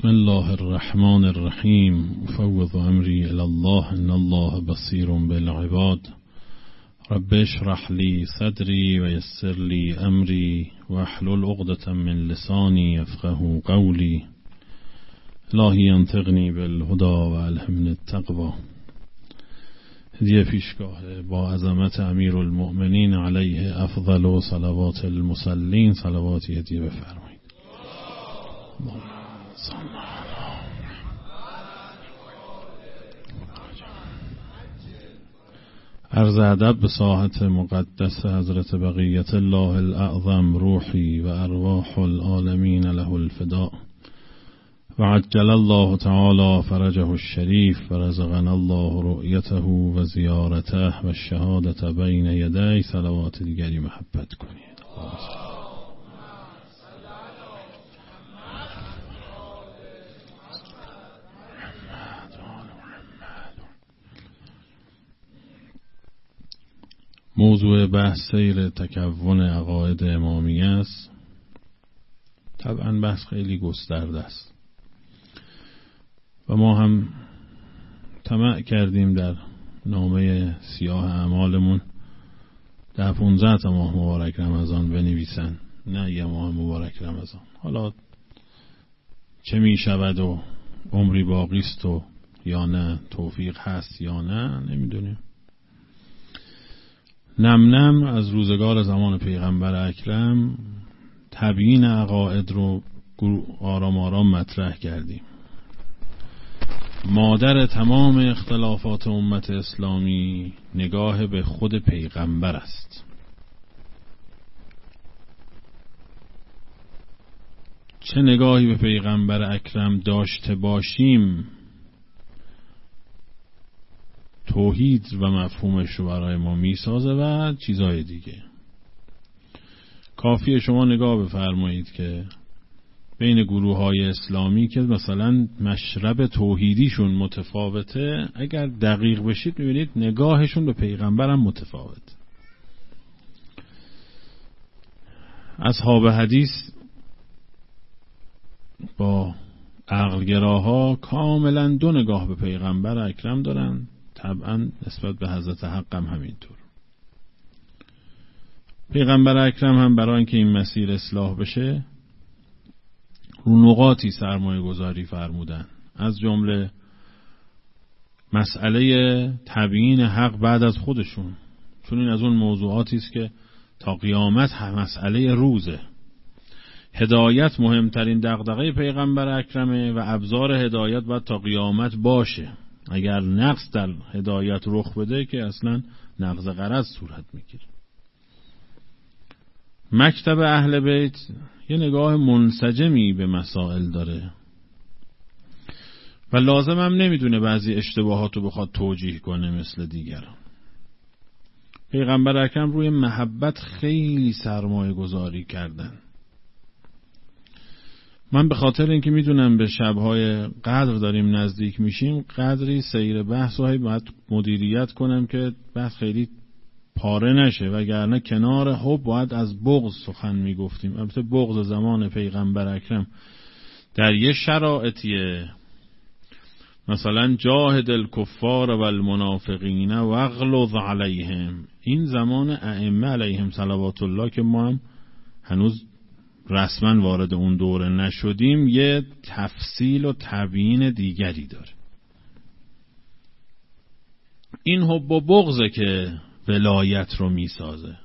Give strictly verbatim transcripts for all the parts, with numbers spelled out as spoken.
بسم الله الرحمن الرحیم. افوض امری الی الله ان الله بصیر بالعباد. رب اشرح لی صدری و یسر لی امری واحلل عقدة من لسانی یفقهوا قولی. الهی انطقنی بالهدی و الهمنی التقوی. هدیه پیشگاه با عظمت امیر المؤمنین علیه افضل و صلوات المصلین، صلواتی هدیه بفرمایید. عرض ادب به ساحت مقدس حضرت بقیت الله الاعظم، روحی و ارواح العالمین له الفداء، و عجل الله تعالی فرجه الشریف و رزقنا الله رؤیته و زیارته و الشهادت بین یدی. صلوات دیگری محبت کنید. موضوع بحث سیر تکون عقاید امامیه است. طبعا بحث خیلی گسترده است و ما هم طمع کردیم در نامه سیاه اعمالمون ده پونزده تا ماه مبارک رمضان بنویسن، نه یه ماه مبارک رمضان. حالا چه می شود و عمری باقی است و یا نه، توفیق هست یا نه، نمیدونیم. نم نم از روزگار زمان پیغمبر اکرم تبیین عقاید رو آرام آرام مطرح کردیم. مادر تمام اختلافات امت اسلامی نگاه به خود پیغمبر است. چه نگاهی به پیغمبر اکرم داشته باشیم، توحید و مفهومش رو برای ما میسازه و چیزهای دیگه. کافیه شما نگاه بفرمایید که بین گروه های اسلامی که مثلا مشرب توحیدیشون متفاوته، اگر دقیق بشید میبینید نگاهشون به پیغمبرم متفاوت. اصحاب حدیث با عقلگراها کاملا دو نگاه به پیغمبر اکرم دارن، طبعا نسبت به حضرت حق هم همینطور. پیغمبر اکرم هم برای اینکه این مسیر اصلاح بشه رو نقاطی سرمایه گذاری فرمودن، از جمله مسئله تبیین حق بعد از خودشون، چون این از اون موضوعاتی است که تا قیامت مسئله روزه. هدایت مهمترین دغدغه پیغمبر اکرمه و ابزار هدایت باید تا قیامت باشه. اگر نقص در هدایت رخ بده که اصلا نقض غرض صورت میگیره. مکتب اهل بیت یه نگاه منسجمی به مسائل داره و لازم هم نمیدونه بعضی اشتباهاتو بخواد توجیه کنه مثل دیگران. پیغمبر اکرم روی محبت خیلی سرمایه گذاری کردن. من به خاطر اینکه میدونم به شبهای قدر داریم نزدیک میشیم، قدری سیر بحث رو باید مدیریت کنم که بحث خیلی پاره نشه، وگرنه کنار حب باید از بغض سخن میگفتیم. البته بغض زمان پیغمبر اکرم در یه شرایطیه، مثلا جاهد الکفار و المنافقین واغلظ علیهم، این زمان ائمه علیهم صلوات الله که ما هم هنوز رسما وارد اون دوره نشدیم، یه تفصیل و تبیین دیگری داره. این حب و بغضه که ولایت رو میسازه.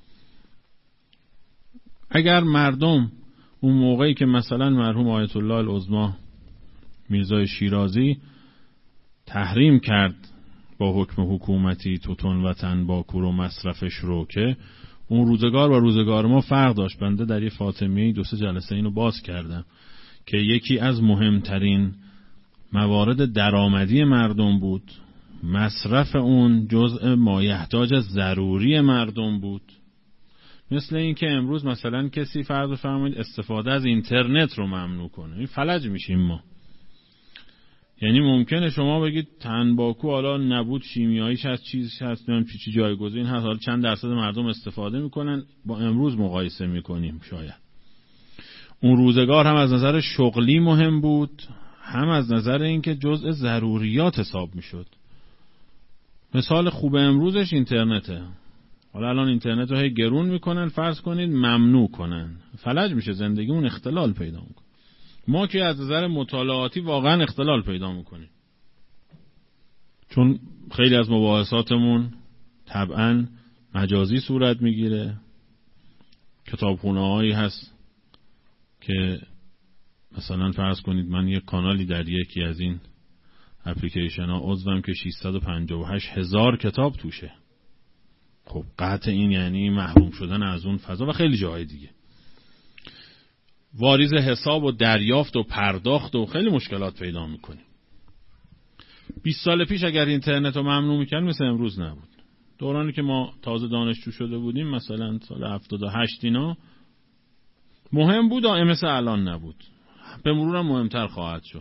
اگر مردم اون موقعی که مثلا مرحوم آیت الله العظما میرزای شیرازی تحریم کرد با حکم حکومتی توتون و تنباکو رو مصرفش رو، که اون روزگار و روزگار ما فرق داشت. بنده در یه فاطمی دو سه جلسه اینو باز کردم که یکی از مهمترین موارد درآمدی مردم بود، مصرف اون جزء مایحتاج ضروری مردم بود. مثل این که امروز مثلا کسی فرض فرمایید استفاده از اینترنت رو ممنوع کنه، این فلج میشیم ما. یعنی ممکنه شما بگید تنباکو حالا نبود، شیمیاییش هست، چیزش هست، نمیدونم چی چی جایگزین هست، حالا چند درصد مردم استفاده میکنن، با امروز مقایسه میکنیم شاید. اون روزگار هم از نظر شغلی مهم بود، هم از نظر اینکه جزء ضروریات حساب میشد. مثال خوب امروزش اینترنته. حالا الان اینترنت رو هی گرون میکنن، فرض کنید ممنوع کنن، فلج میشه زندگیمون، اختلال پیدا میکنه. ما که از نظر مطالعاتی واقعا اختلال پیدا میکنیم، چون خیلی از مباحثاتمون طبعا مجازی صورت میگیره. کتابخونه هایی هست که مثلا فرض کنید من یک کانالی در یکی از این اپلیکیشن ها عضوم که ششصد و پنجاه و هشت هزار کتاب توشه. خب قطع این یعنی محروم شدن از اون فضا و خیلی جاهای دیگه. واریز حساب و دریافت و پرداخت و خیلی مشکلات پیدا میکنیم. بیست سال پیش اگر اینترنت رو ممنوع میکنن مثل امروز نبود. دورانی که ما تازه دانشجو شده بودیم، مثلا سال هفتاد و هشت اینا، مهم بود و مثل الان نبود. به مرور مهمتر خواهد شد.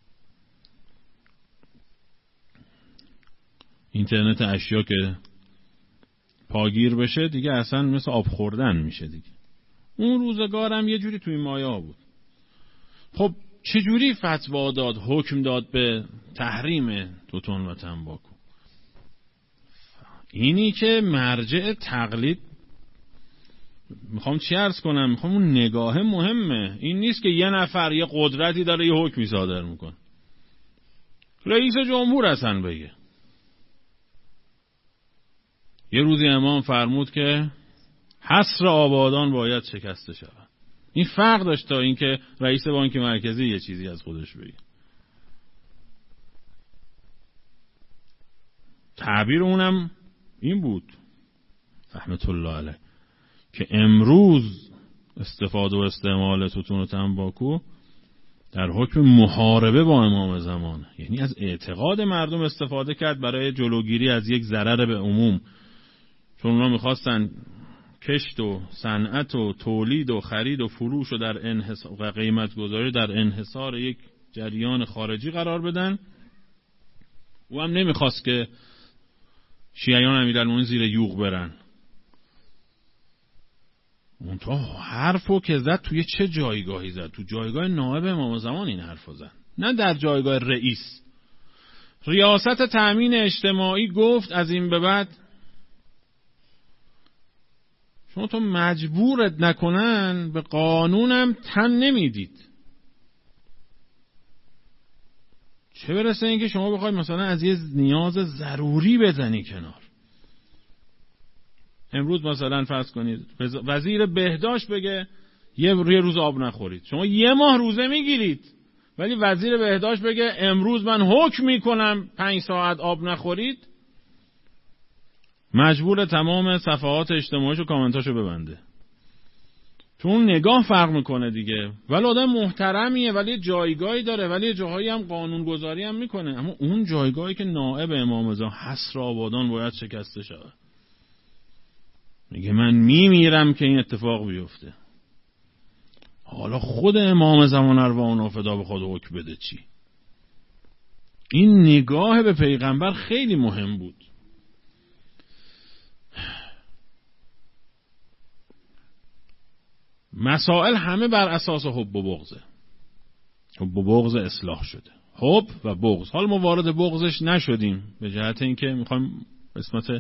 اینترنت اشیا که پاگیر بشه دیگه اصلا مثل آب خوردن میشه دیگه. اون روزگارم یه جوری توی مایه بود. خب چجوری فتوا داد، حکم داد به تحریم توتون و تنباکو؟ اینی که مرجع تقلید، میخوام چی عرض کنم، میخوام اون نگاه مهمه. این نیست که یه نفر یه قدرتی داره یه حکمی صادر میکنه. رئیس جمهور اصلا بگه. یه روزی امام فرمود که حصر آبادان باید شکسته شود. این فرق داشت تا اینکه رئیس بانک مرکزی یه چیزی از خودش بگه. تعبیر اونم این بود رحمت الله علیه که امروز استفاده و استعمال توتون و تنباکو در حکم محاربه با امام زمان، یعنی از اعتقاد مردم استفاده کرد برای جلوگیری از یک ضرر به عموم، چون اونا میخواستن کشت و صنعت و تولید و خرید و فروش و در انحصار و قیمت گذاری در انحصار یک جریان خارجی قرار بدن. او هم نمیخواست که شیعیان امیرالمومنین زیر یوغ برن. اون تا حرفو که زد توی چه جایگاهی زد؟ تو جایگاه نائب امام زمان این حرفو زد، نه در جایگاه رئیس. ریاست تأمین اجتماعی گفت از این به بعد شما تو مجبورت نکنن به قانونم تن نمیدید. چه برسه این که شما بخواید مثلا از یه نیاز ضروری بزنی کنار. امروز مثلا فرض کنید وزیر بهداشت بگه یه روز آب نخورید، شما یه ماه روزه میگیرید، ولی وزیر بهداشت بگه امروز من حکم میکنم پنج ساعت آب نخورید، مجبور تمام صفحات اجتماعیشو کامنتاشو ببنده. چون نگاه فرق میکنه دیگه. ولی آدم محترمیه، ولی جایگاهی داره، ولی جاهایی هم قانونگذاری هم میکنه، اما اون جایگاهی که نائب امام زمان حصر آبادان باید شکسته شود. میگه من میمیرم که این اتفاق بیفته. حالا خود امام زمان ارواح و فدا به خود حکم بده چی؟ این نگاه به پیغمبر خیلی مهم بود. مسائل همه بر اساس حب و بغضه. حب و بغض اصلاح شده. حب و بغض. حال ما وارد بغضش نشدیم به جهت اینکه میخوایم قسمت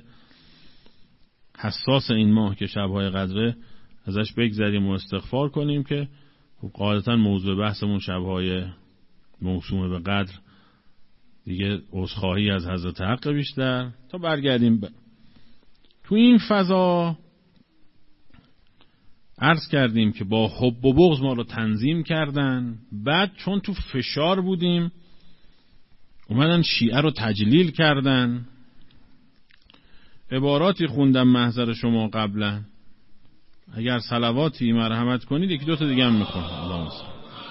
حساس این ماه که شب‌های قدره ازش بگذریم و استغفار کنیم که قاعدتا موضوع بحثمون شب‌های موسوم به قدر دیگه عذرخواهی از حضرت حق بیشتر تا برگردیم ب... تو این فضا عرض کردیم که با حب و بغض ما رو تنظیم کردن. بعد چون تو فشار بودیم اومدن شیعه رو تجلیل کردن. عباراتی خوندم محضر شما قبلا، اگر صلواتی مرحمت کنید یکی دو تا دیگه هم میکنم. اللهم صل.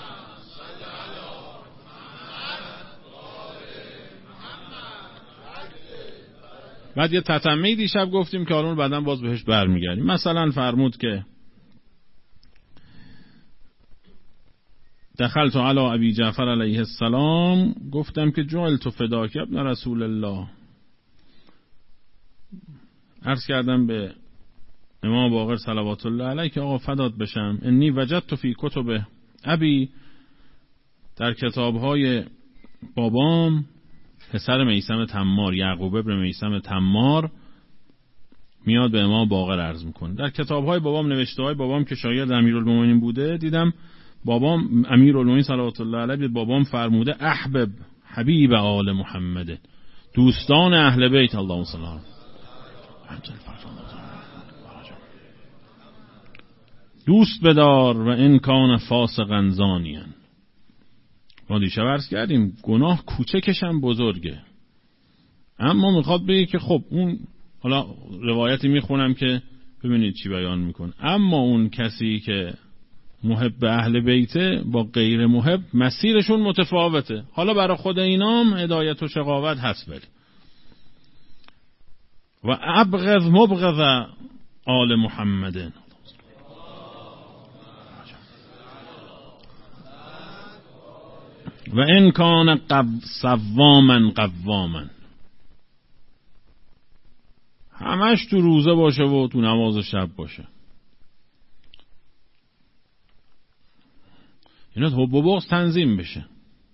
بعد یه تتمه دیشب گفتیم که حالا بعداً باز بهش برمیگردیم. مثلا فرمود که دخلت علی ابی جعفر علیه السلام، گفتم که جعلت فداک ابن رسول الله. عرض کردم به امام باقر صلوات الله علیه که آقا فدات بشم، انی وجدت فی کتبه ابی در کتاب‌های بابام پسر میثم تمار، یعقوب ابن میثم تمار میاد به امام باقر عرض میکنه. در کتاب‌های بابام، نوشته‌های بابام که شاگرد امیرالمومنین بوده، دیدم بابام امیرالمومنین صلوات الله علیه بابام فرموده احبب حبیب آل محمد، دوستان اهل بیت اللهم صل علی دوست بدار و ان کان فاسقا زانیا. ما دیشب عرض کردیم گناه کوچکش هم بزرگه، اما میخواد بگه که خب اون، حالا روایتی میخونم که ببینید چی بیان میکنه، اما اون کسی که محب اهل بیته با غیر محب مسیرشون متفاوته. حالا برای خود اینام هدایت و شقاوت هست، ولی و ابغض مبغض آل محمد و ان کان صواما قواما. همش تو روزه باشه و تو نماز شب باشه. اینا حب و بغض تنظیم بشه.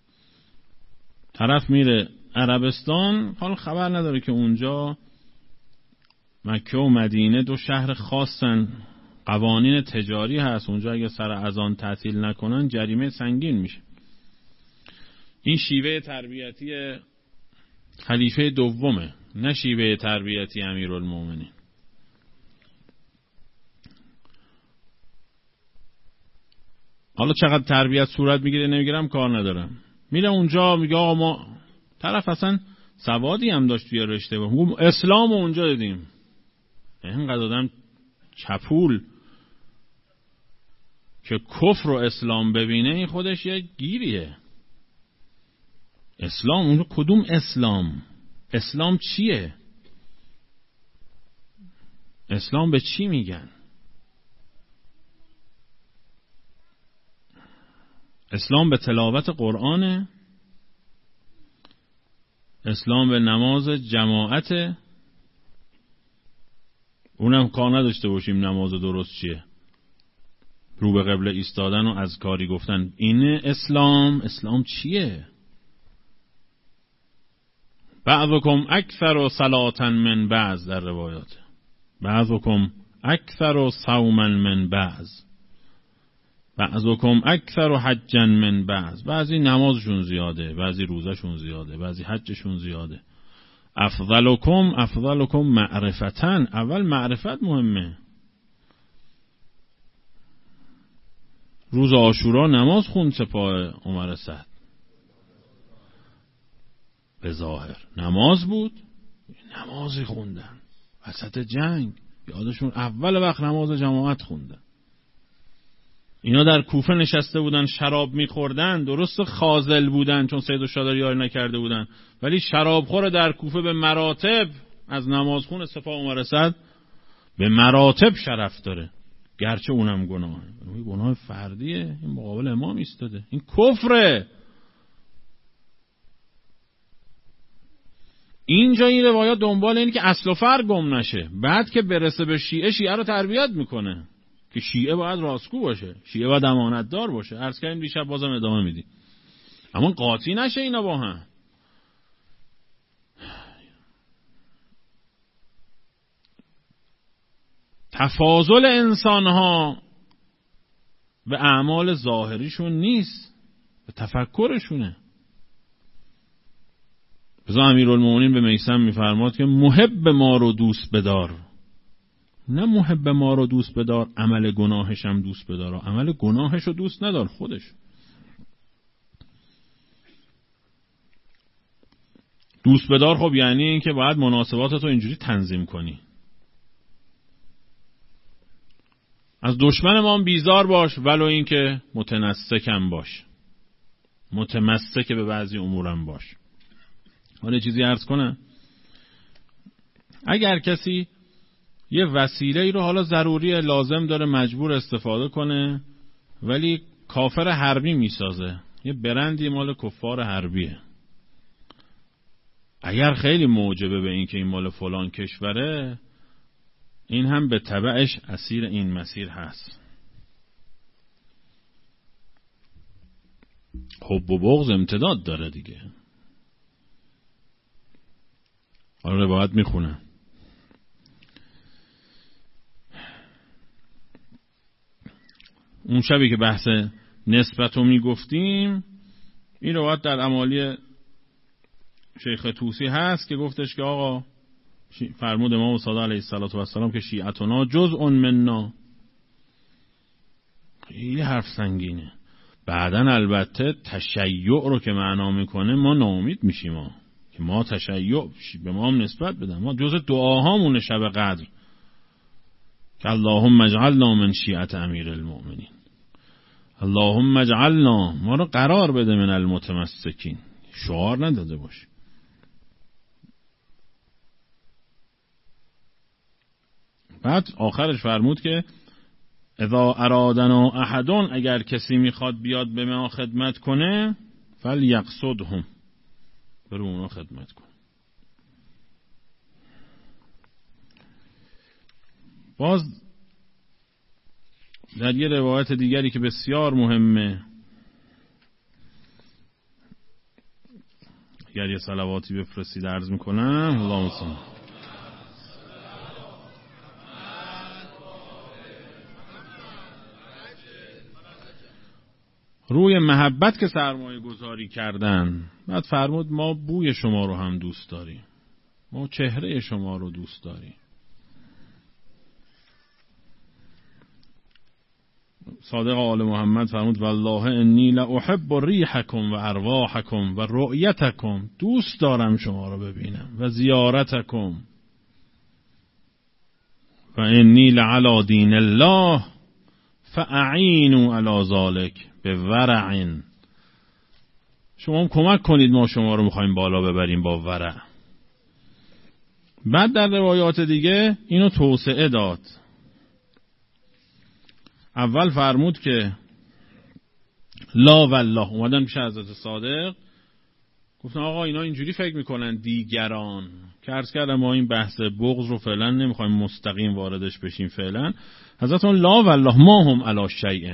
طرف میره عربستان، حال خبر نداره که اونجا مکه و مدینه دو شهر خاصن، قوانین تجاری هست، اونجا اگه سر اذان تعطیل نکنن جریمه سنگین میشه. این شیوه تربیتی خلیفه دومه، نه شیوه تربیتی امیرالمومنین. حالا چقدر تربیت صورت میگیره نمیگیرم کار ندارم، میره اونجا میگه آقا ما، طرف اصلا سوادی هم داشت توی رشته با اسلام اونجا دیدیم. اینقدر آدم چپول که کفر و اسلام ببینه این خودش یه گیریه. اسلام اونجا کدوم اسلام؟ اسلام چیه؟ اسلام به چی میگن؟ اسلام به تلاوت قرآنه؟ اسلام به نماز جماعته؟ اونم کار نداشته باشیم نماز درست چیه، رو به قبله ایستادن و اذکاری گفتن. اینه اسلام؟ اسلام چیه؟ بعضکم اکثر صلاة من بعض، در روایات بعضکم اکثر صوما من بعض، بعضکم اکثر حجا من بعض. بعضی نمازشون زیاده، بعضی روزشون زیاده، بعضی حجشون زیاده. افضلکم افضلکم معرفتن، اول معرفت مهمه. روز عاشورا نماز خوند سپاه عمر سعد، به ظاهر نماز بود، نمازی خوندن وسط جنگ، یادشون اول وقت نماز جماعت خوندن. اینا در کوفه نشسته بودن شراب میخوردن، درست خاذل بودن چون سید الشهدا یاری نکرده بودن، ولی شرابخور در کوفه به مراتب از نمازخون سپاه عمر سعد به مراتب شرف داره، گرچه اونم گناهه. این گناه فردیه، این مقابل امام ایستاده، این کفره. اینجا این روایات دنبال اینه که اصل و فرع گم نشه، بعد که برسه به شیعه، شیعه رو تربیت میکنه که شیعه باید راستگو باشه، شیعه باید امانتدار باشه. عرض کردیم دیشب، بازم ادامه میدیم. اما قاطی نشه اینا با هم. تفاضل انسانها به اعمال ظاهریشون نیست، به تفکرشونه. بذار امیرالمومنین به میثم میفرماد که محب ما رو دوست بدار، نه محب ما رو دوست بدار عمل گناهش هم دوست بدار، عمل گناهش رو دوست ندار خودش. دوست بدار خب یعنی این که باید مناسباتت رو اینجوری تنظیم کنی. از دشمن ما بیزار باش، ولو این که متنسکم باش، متمسک به بعضی امورم باش. حالا چیزی عرض کنم، اگر کسی یه وسیله رو حالا ضروری لازم داره مجبور استفاده کنه، ولی کافر حربی میسازه، یه برندی مال کفار حربیه، اگر خیلی موجبه به این که این مال فلان کشوره، این هم به تبعش اسیر این مسیر هست. حب و بغض امتداد داره دیگه. حالا روایت میخونم. اون شبی که بحث نسبت رو میگفتیم، این روایت در امالی شیخ طوسی هست که گفتش که آقا فرمود امام صادق علیه السلام که شیعتنا جزء منا. خیلی حرف سنگینه. بعدن البته تشیع رو که معنا میکنه ما ناامید میشیم، ما که ما تشیع به ما هم نسبت بدن. ما جزء دعاهامون شب قدر که اللهم اجعلنا من شیعت امیر المؤمنین، اللهم اجعلنا، ما رو قرار بده من المتمسکین. شعار نداده باش. بعد آخرش فرمود که اذا ارادنا احدون، اگر کسی میخواد بیاد به ما خدمت کنه، فلیقصدهم، برو اونا خدمت کن. باز در یه روایت دیگری که بسیار مهمه، اگر یه صلواتی بفرستید عرض میکنم. اللهم صل روی محبت که سرمایه گذاری کردن. بعد فرمود ما بوی شما رو هم دوست داریم، ما چهره شما رو دوست داریم. صادق آل محمد فرمود والله انی لاحب ریحکم و ارواحکم و رؤیتکم، دوست دارم شما رو ببینم، و زیارتکم، و انی لعلی دین الله فاعینوا علی ذلک بورع. شما هم کمک کنید ما شما رو میخوایم بالا ببریم با ورع. بعد در روایات دیگه اینو توسعه داد. اول فرمود که لا والله، اومدن پیش حضرت صادق گفتن آقا اینا اینجوری فکر میکنن دیگران، که عرض کردم ما این بحث بغض رو فعلا نمیخوایم مستقیم واردش بشیم فعلا. حضرت لا والله ما هم علی شیء،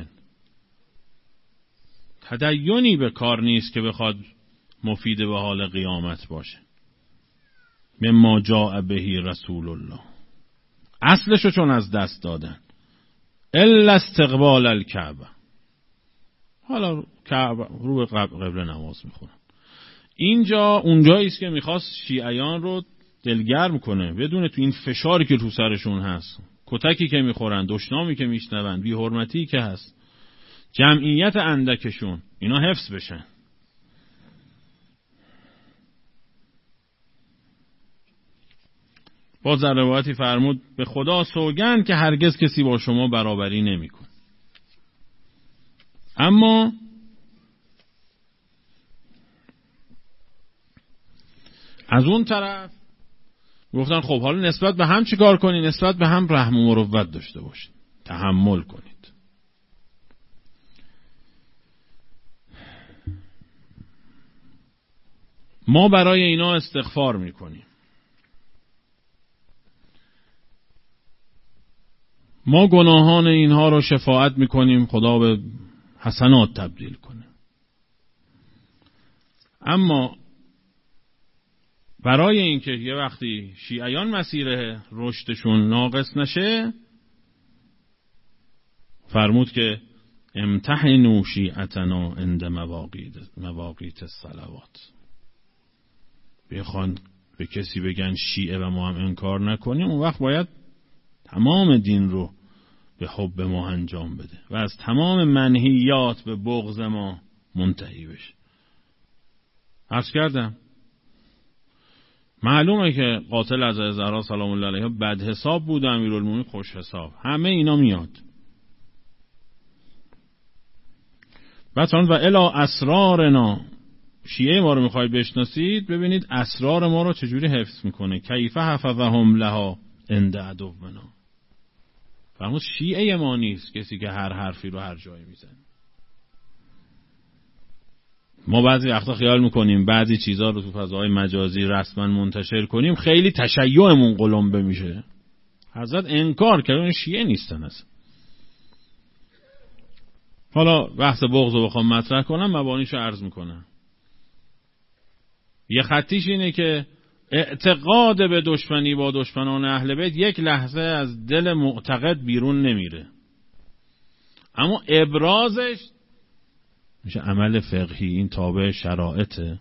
تدیونی به کار نیست که بخواد مفید به حال قیامت باشه. مما جاء بهی رسول الله، اصلشو چون از دست دادن. الا استقبال الکعبه، حالا کعبه رو به قبله نماز میخونن. اینجا اونجایی است که میخواست شیعیان رو دلگرم کنه، بدون تو این فشاری که تو سرشون هست، کتکی که میخورن، دشنامی که میشنون، بی حرمتی که هست، جمعیت اندکشون، اینا حفظ بشن. باز در روایتی فرمود به خدا سوگند که هرگز کسی با شما برابری نمیکن. اما از اون طرف گفتن خب حالا نسبت به هم چی کار کنی؟ نسبت به هم رحم و مروت داشته باشید، تحمل کنید. ما برای اینا استغفار میکنیم، ما گناهان اینها رو شفاعت میکنیم، خدا به حسنات تبدیل کنه. اما برای اینکه یه وقتی شیعیان مسیر رشدشون ناقص نشه، فرمود که امتحنوا شیعتنا عند مواقیت مواقیت الصلوات. بخوان به کسی بگن شیعه و ما هم انکار نکنیم، اون وقت باید تمام دین رو به حب ما انجام بده و از تمام منهیات به بغض ما منتهی بشه. عرض کردم معلومه که قاتل از زهرا سلام الله علیها بد حساب بود، امیرالمومنین خوش حساب، همه اینا میاد. بعد و الا اسرارنا، شیعه ما رو میخواید بشناسید، ببینید اسرار ما رو چجوری حفظ میکنه. کیف حفظهم لها عند عدونا. فرمود شیعه ما نیست کسی که هر حرفی رو هر جایی میزنه. ما بعضی وقتا خیال میکنیم بعضی چیزها رو تو فضاهای مجازی رسما منتشر کنیم خیلی تشیعمون قلمبه میشه. حضرت انکار کردن شیعه نیستن اصلا. حالا بحث بغض رو بخوام مطرح کنم، مبانیشو عرض میکنم. یه خطیش اینه که اعتقاد به دشمنی با دشمنان اهل بیت یک لحظه از دل معتقد بیرون نمیره، اما ابرازش میشه عمل فقهی. این تابع شرائطه.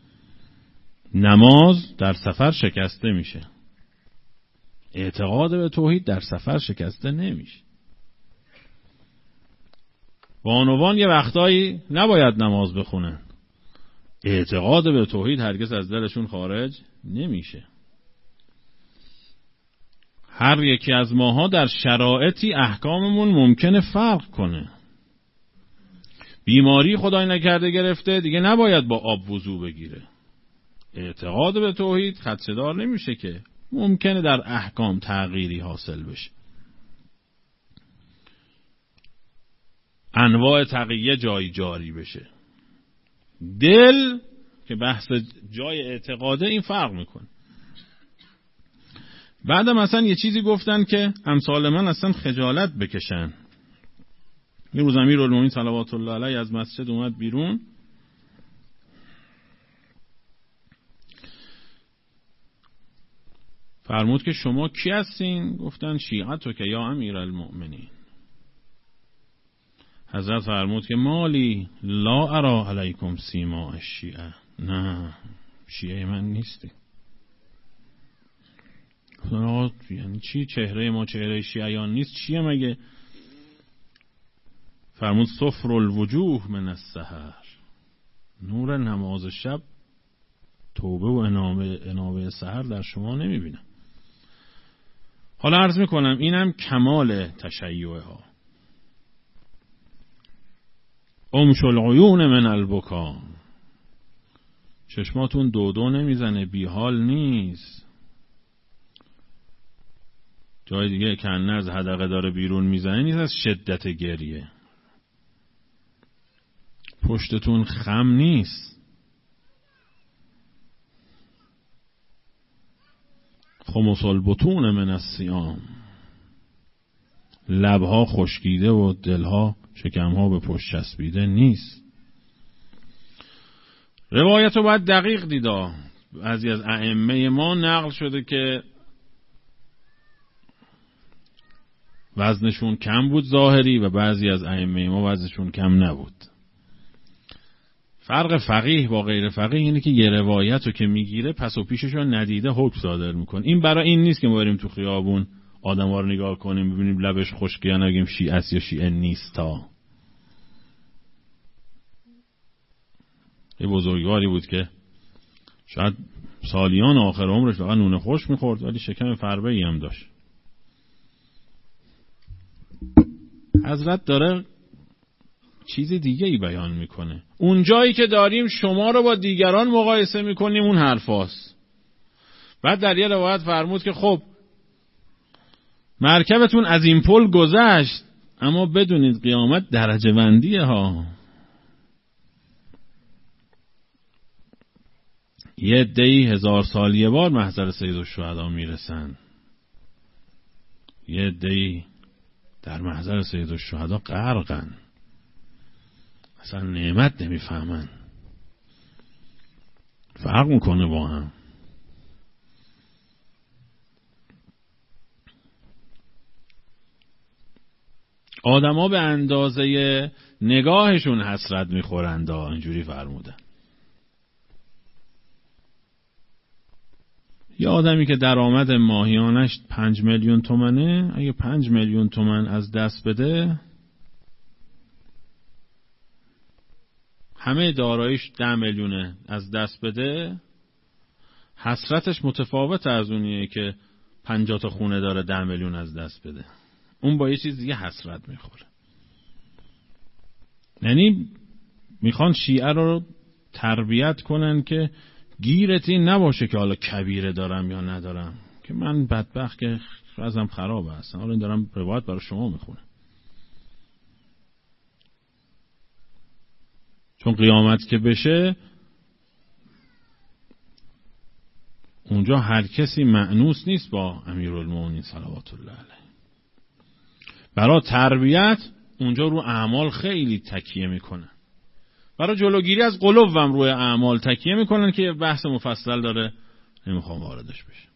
نماز در سفر شکسته میشه، اعتقاد به توحید در سفر شکسته نمیشه. بانوان یه وقتایی نباید نماز بخونن، اعتقاد به توحید هرگز از دلشون خارج نمیشه. هر یکی از ماها در شرایطی احکاممون ممکنه فرق کنه. بیماری خدای نکرده گرفته، دیگه نباید با آب وضو بگیره. اعتقاد به توحید خدشه‌دار نمیشه که ممکنه در احکام تغییری حاصل بشه. انواع تقیه جایی جاری بشه. دل که بحث جای اعتقاده، این فرق میکنه. بعد مثلا یه چیزی گفتن که امثال من اصلا خجالت بکشن. یه روز امیرالمومنین صلوات الله علیه از مسجد اومد بیرون، فرمود که شما کی هستین؟ گفتن شیعتو که یا امیرالمؤمنین. حضرت فرمود که مالی لا ارا علیکم سیما الشیعه. نه، شیعه من نیستی. آقا یعنی چی؟ چهره ما چهره شیعیان نیست؟ چیه مگه؟ فرمود صفر الوجوه من السحر، نور نماز شب، توبه و انابه, انابه سحر در شما نمیبینم. حالا عرض میکنم اینم کمال تشیعه ها. امش العیون من البکا، چشماتون دو دو نمیزنه، بیحال نیست. جای دیگه که نرز حدقه داره بیرون میزنه نیست از شدت گریه. پشتتون خم نیست. خمس البطون من الصیام، لبها خشکیده و دلها شکمها به پشت چسبیده نیست. روایت رو باید دقیق دیدا. بعضی از ائمه ما نقل شده که وزنشون کم بود ظاهری و بعضی از ائمه ما وزنشون کم نبود. فرق فقیه با غیر فقیه اینه که یه روایت رو که میگیره پس و پیشش رو ندیده حکم صادر میکنه. این برای این نیست که ما بریم تو خیابون آدم ها رو نگاه کنیم ببینیم لبش خشکه یا نگیم شیعه است یا شیعه نیست. تا یه بزرگواری بود که شاید سالیان آخر عمرش فقط نون خشک میخورد ولی شکم فربه‌ای هم داشت. حضرت داره چیز دیگه ای بیان میکنه. اون جایی که داریم شما رو با دیگران مقایسه میکنیم اون حرفاست. بعد در یه روایت فرمود که خب مرکبتون از این پل گذشت اما بدونید قیامت درجه بندیه ها. یه عده‌ای هزار سال یه بار محضر سیدالشهدا میرسن، یه عده‌ای در محضر سیدالشهدا غرقن، اصلا نعمت نمیفهمن. فرق میکنه با هم. آدما به اندازه نگاهشون حسرت میخورند، اینجوری فرمودن. یه آدمی که درآمد ماهیانش پنج میلیون تومنه، اگه پنج میلیون تومن از دست بده، همه داراییش ده میلیونه از دست بده، حسرتش متفاوت از اونیه که پنجاه تا خونه داره ده میلیون از دست بده. اون با یه چیز دیگه حسرت میخوره. یعنی میخوان شیعه رو تربیت کنن که گیرت این نباشه که حالا کبیره دارم یا ندارم، که من بدبخت که ازم خرابه هستم، حالا این دارم روایت برای شما میخونم. چون قیامت که بشه اونجا هر کسی مأنوس نیست با امیرالمومنین صلوات الله علیه. برای تربیت اونجا رو اعمال خیلی تکیه میکنن. برای جلوگیری از غلو هم روی اعمال تکیه میکنن که بحث مفصل داره، نمیخوام واردش بشه.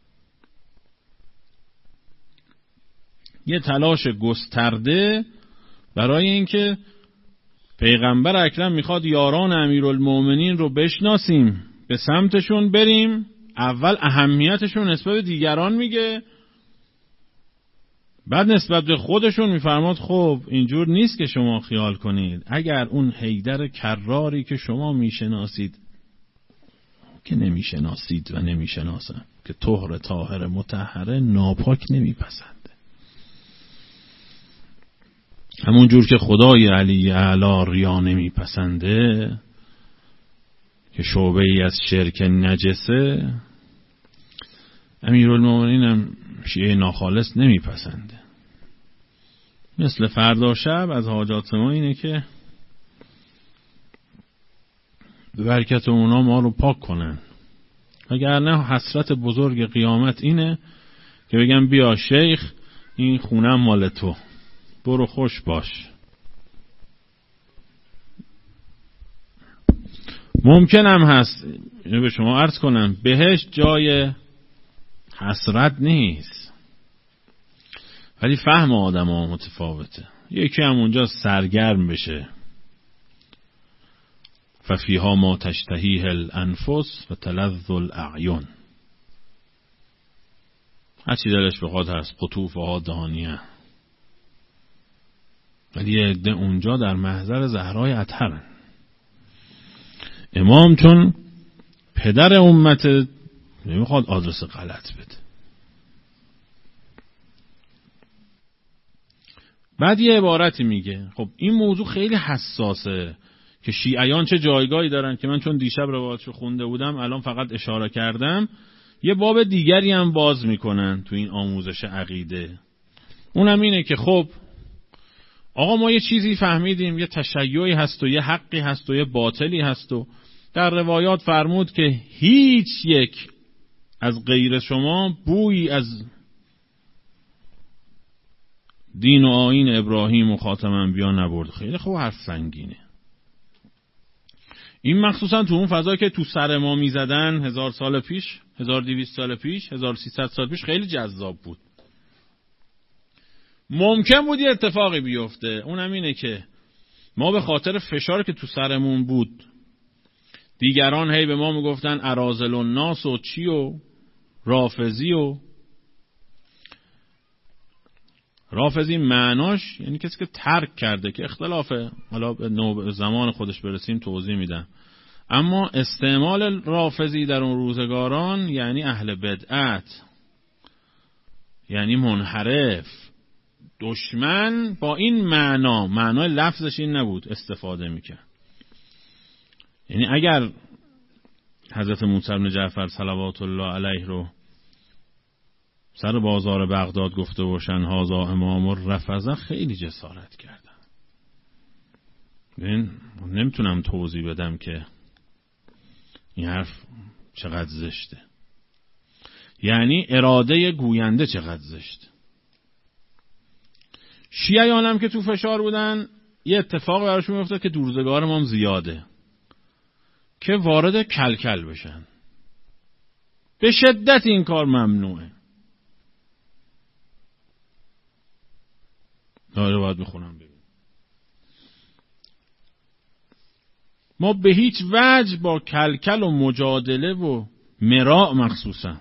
یه تلاش گسترده برای اینکه پیغمبر اکرم میخواد یاران امیرالمومنین رو بشناسیم، به سمتشون بریم. اول اهمیتشون نسبت به دیگران میگه، بعد نسبت به خودشون میفرماد خب اینجور نیست که شما خیال کنید. اگر اون حیدر کراری که شما میشناسید که نمیشناسید و نمیشناسم، که طهر طاهر مطهره ناپاک نمیپسنده، همون جور که خدای علی اعلی ریا نمیپسنده که شعبه ای از شرک نجسه، امیرالمومنین هم شیعه ناخالص نمیپسنده. مثل فردا شب از حاجات ما اینه که به برکت اونا ما رو پاک کنن، اگر نه حسرت بزرگ قیامت اینه که بگم بیا شیخ این خونم مال تو، برو خوش باش. ممکنم هست اینو به شما عرض کنم، بهش جای حسرت نیست، ولی فهم آدم ها متفاوته. یکی هم اونجا سرگرم بشه، ففیها ما تشتهیه الانفس و تلذ الاعین، هرچی دلش بخواد هست، قطوف ها دانیه. ولی یه عده اونجا در محضر زهرای اطهرن. امام چون پدر امت نمیخواد آدرس غلط بده. بعد یه عبارتی میگه، خب این موضوع خیلی حساسه که شیعیان چه جایگاهی دارن، که من چون دیشب روایتشو خونده بودم الان فقط اشاره کردم. یه باب دیگری هم باز میکنن تو این آموزش عقیده، اونم اینه که خب آقا ما یه چیزی فهمیدیم، یه تشیعی هست و یه حقی هست و یه باطلی هست، و در روایات فرمود که هیچ یک از غیر شما بویی از دین و آیین ابراهیم و خاتم انبیا نبرد. خیلی خوب، حرف سنگینه. این مخصوصا تو اون فضایی که تو سر ما میزدن هزار سال پیش، هزار و دویست سال پیش، هزار و سیصد سال پیش، خیلی جذاب بود. ممکن بود یه اتفاقی بیفته، اونم اینه که ما به خاطر فشار که تو سرمون بود، دیگران هی به ما میگفتن اراذل الناس و چی و رافضی. و رافضی معناش یعنی کسی که ترک کرده، که اختلافه، حالا به زمان خودش برسیم توضیح میدم. اما استعمال رافضی در اون روزگاران یعنی اهل بدعت، یعنی منحرف، دشمن. با این معنا، معنای لفظش این نبود، استفاده میکرد. یعنی اگر حضرت موسی بن جعفر صلوات الله علیه رو سر بازار بغداد گفته باشن هازا امام الرفضه، خیلی جسارت کردن. ببین نمیتونم توضیح بدم که این حرف چقدر زشته، یعنی اراده گوینده چقدر زشته. شیعیان هم که تو فشار بودن، یه اتفاق براشون میفته که روزگار ما زیاده، که وارد کلکل بشن. به شدت این کار ممنوعه. داره باید بخونم ببین. ما به هیچ وجه با کلکل و مجادله و مراء مخصوصا،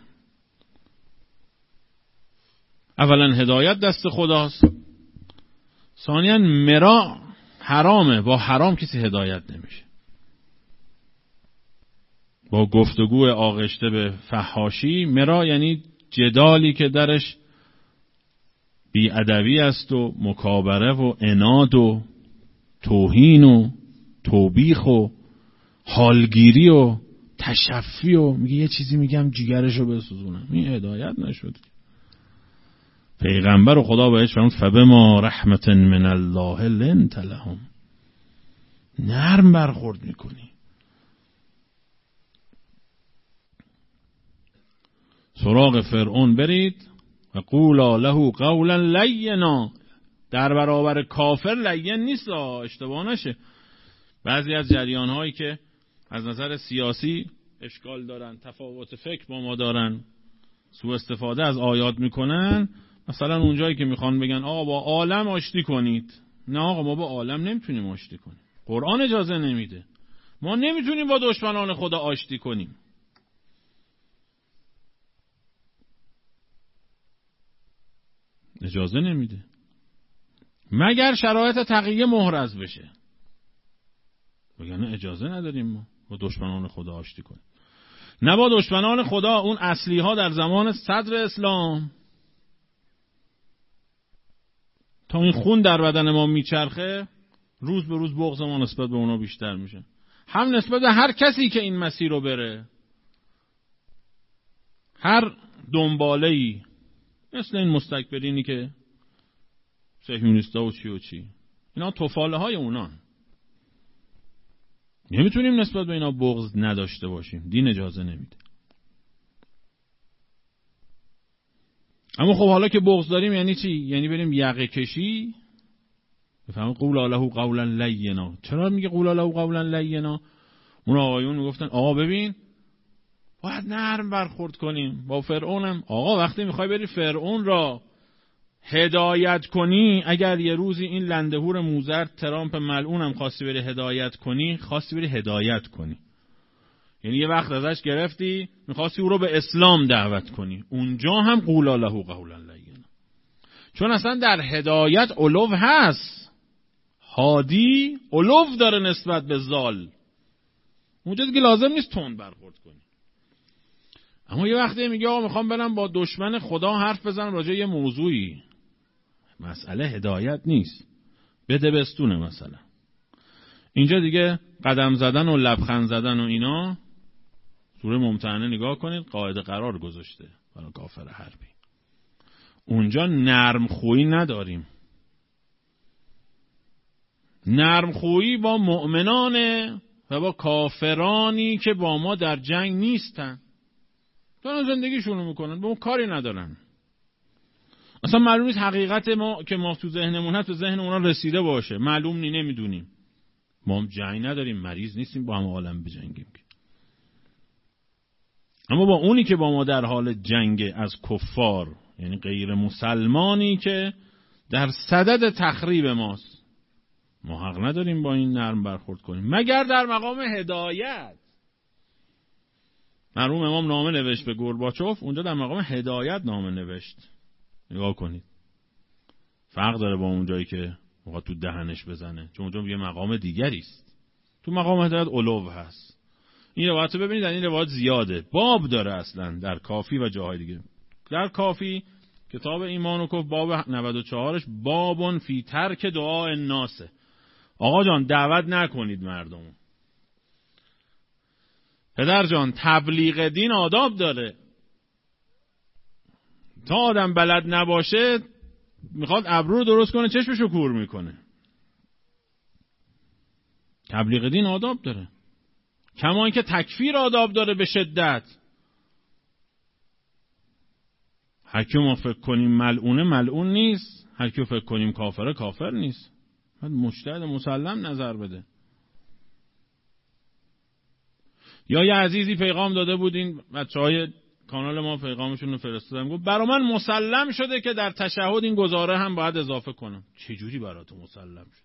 اولا هدایت دست خداست، ثانیاً مراء حرامه، با حرام کسی هدایت نمیشه. با گفتگو آغشته به فحاشی، مراء یعنی جدالی که درش بی‌ادبی است و مکابره و عناد و توهین و توبیخ و حالگیری و تشفی و میگه یه چیزی میگم جیگرشو بسوزونم. این هدایت نشد. پیغمبر و خدا بهش فرمود فبما رحمت من الله لنت لهم، نرم برخورد میکنی. سراغ فرعون برید و قولا له قولا لینا، در برابر کافر لین نیست، اشتباه نشه. بعضی از جریان هایی که از نظر سیاسی اشکال دارن، تفاوت فکر با ما دارن، سوء استفاده از آیات میکنن، مثلا اونجایی که میخوان بگن آقا با عالم آشتی کنید، نه آقا ما با عالم نمیتونیم آشتی کنیم، قرآن اجازه نمیده. ما نمیتونیم با دشمنان خدا آشتی کنیم. اجازه نمیده مگر شرایط تقیه محرز بشه، وگرنه اجازه نداریم ما با دشمنان خدا آشتی کنیم. نه با دشمنان خدا اون اصلی ها در زمان صدر اسلام، تا این خون در بدن ما میچرخه روز به روز بغض ما نسبت به اونا بیشتر میشه، هم نسبت به هر کسی که این مسیر رو بره، هر دنباله‌ای، مثل این مستکبرینی که صهیونیستا و چی و چی، اینا توفاله های اونان. نمیتونیم نسبت به اینا بغض نداشته باشیم، دین اجازه نمیده. اما خب حالا که بغض داریم یعنی چی؟ یعنی بریم یقه کشی؟ بفهمید قولا له قولا لینا. چرا میگه قولا له قولا لینا؟ اون آقایون میگفتن آقا ببین باید نرم برخورد کنیم با فرعونم. آقا وقتی میخوای بری فرعون را هدایت کنی، اگر یه روزی این لندهور موزر ترامپ ملعونم خواستی بری هدایت کنی، خواستی بری هدایت کنی، یعنی یه وقت ازش گرفتی میخواستی او رو به اسلام دعوت کنی، اونجا هم قولا له قولا لینا. چون اصلا در هدایت علو هست، هادی علو داره نسبت به زال، اونجا دیگه لازم نیست تند برخورد کنی. اما یه وقتی میگه آقا میخوام برم با دشمن خدا حرف بزنم راجع یه موضوعی، مسئله هدایت نیست، بده بستونه. مثلا اینجا دیگه قدم زدن و لبخند زدن و اینا، سوره ممتحنه نگاه کنید، قاعده قرار گذاشته برای کافر حربی. اونجا نرم خویی نداریم. نرم خویی با مؤمنانه و با کافرانی که با ما در جنگ نیستن، دارن زندگیشونو میکنن، با ما کاری ندارن. اصلا معلوم نیست حقیقت ما که ما تو ذهنمون هست تو ذهن اونا رسیده باشه، معلوم نی، نمیدونیم. ما هم جنگ نداریم، مریض نیستیم با هم عالم بجنگیم. اما با اونی که با ما در حال جنگ از کفار، یعنی غیر مسلمانی که در صدد تخریب ماست، ما حق نداریم با این نرم برخورد کنیم مگر در مقام هدایت. مرحوم امام نامه نوشت به گورباچوف، اونجا در مقام هدایت نامه نوشت. نگاه کنید فرق داره با اون جایی که موقع تو دهنش بزنه، چون اونجا یه مقام دیگری است. تو مقام هدایت علو هست. این روایت رو ببینید، در این روایت زیاده، باب داره اصلا در کافی و جاهای دیگه. در کافی کتاب ایمان و کفر باب نود و چهارش بابون فی ترک دعاء الناس. آقا جان دعوت نکنید مردم. پدر جان تبلیغ دین آداب داره. تا آدم بلد نباشه میخواد ابرو رو درست کنه چشمشو کور میکنه. تبلیغ دین آداب داره، کما اینکه تکفیر آداب داره به شدت. هر کی ما فکر کنیم ملعونه ملعون نیست، هر کی فکر کنیم کافره کافر نیست. باید مجتهد مسلم نظر بده. یا یه عزیزی پیغام داده بود، این بچهای کانال ما پیغامشون رو فرستادم، گفت برا من مسلم شده که در تشهد این گزاره هم باید اضافه کنم. چه جوری برا تو مسلم شد؟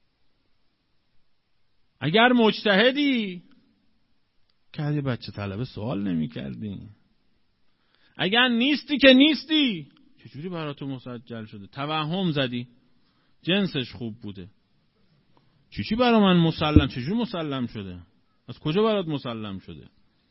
اگر مجتهدی که یه بچه طلبه سوال نمی کردی، اگر نیستی که نیستی، چه جوری برا تو مسجل شده؟ توهم زدی، جنسش خوب بوده، چی چی برا من مسلم؟ چه جوری مسلم شده؟ از کجا برات مسلم شده؟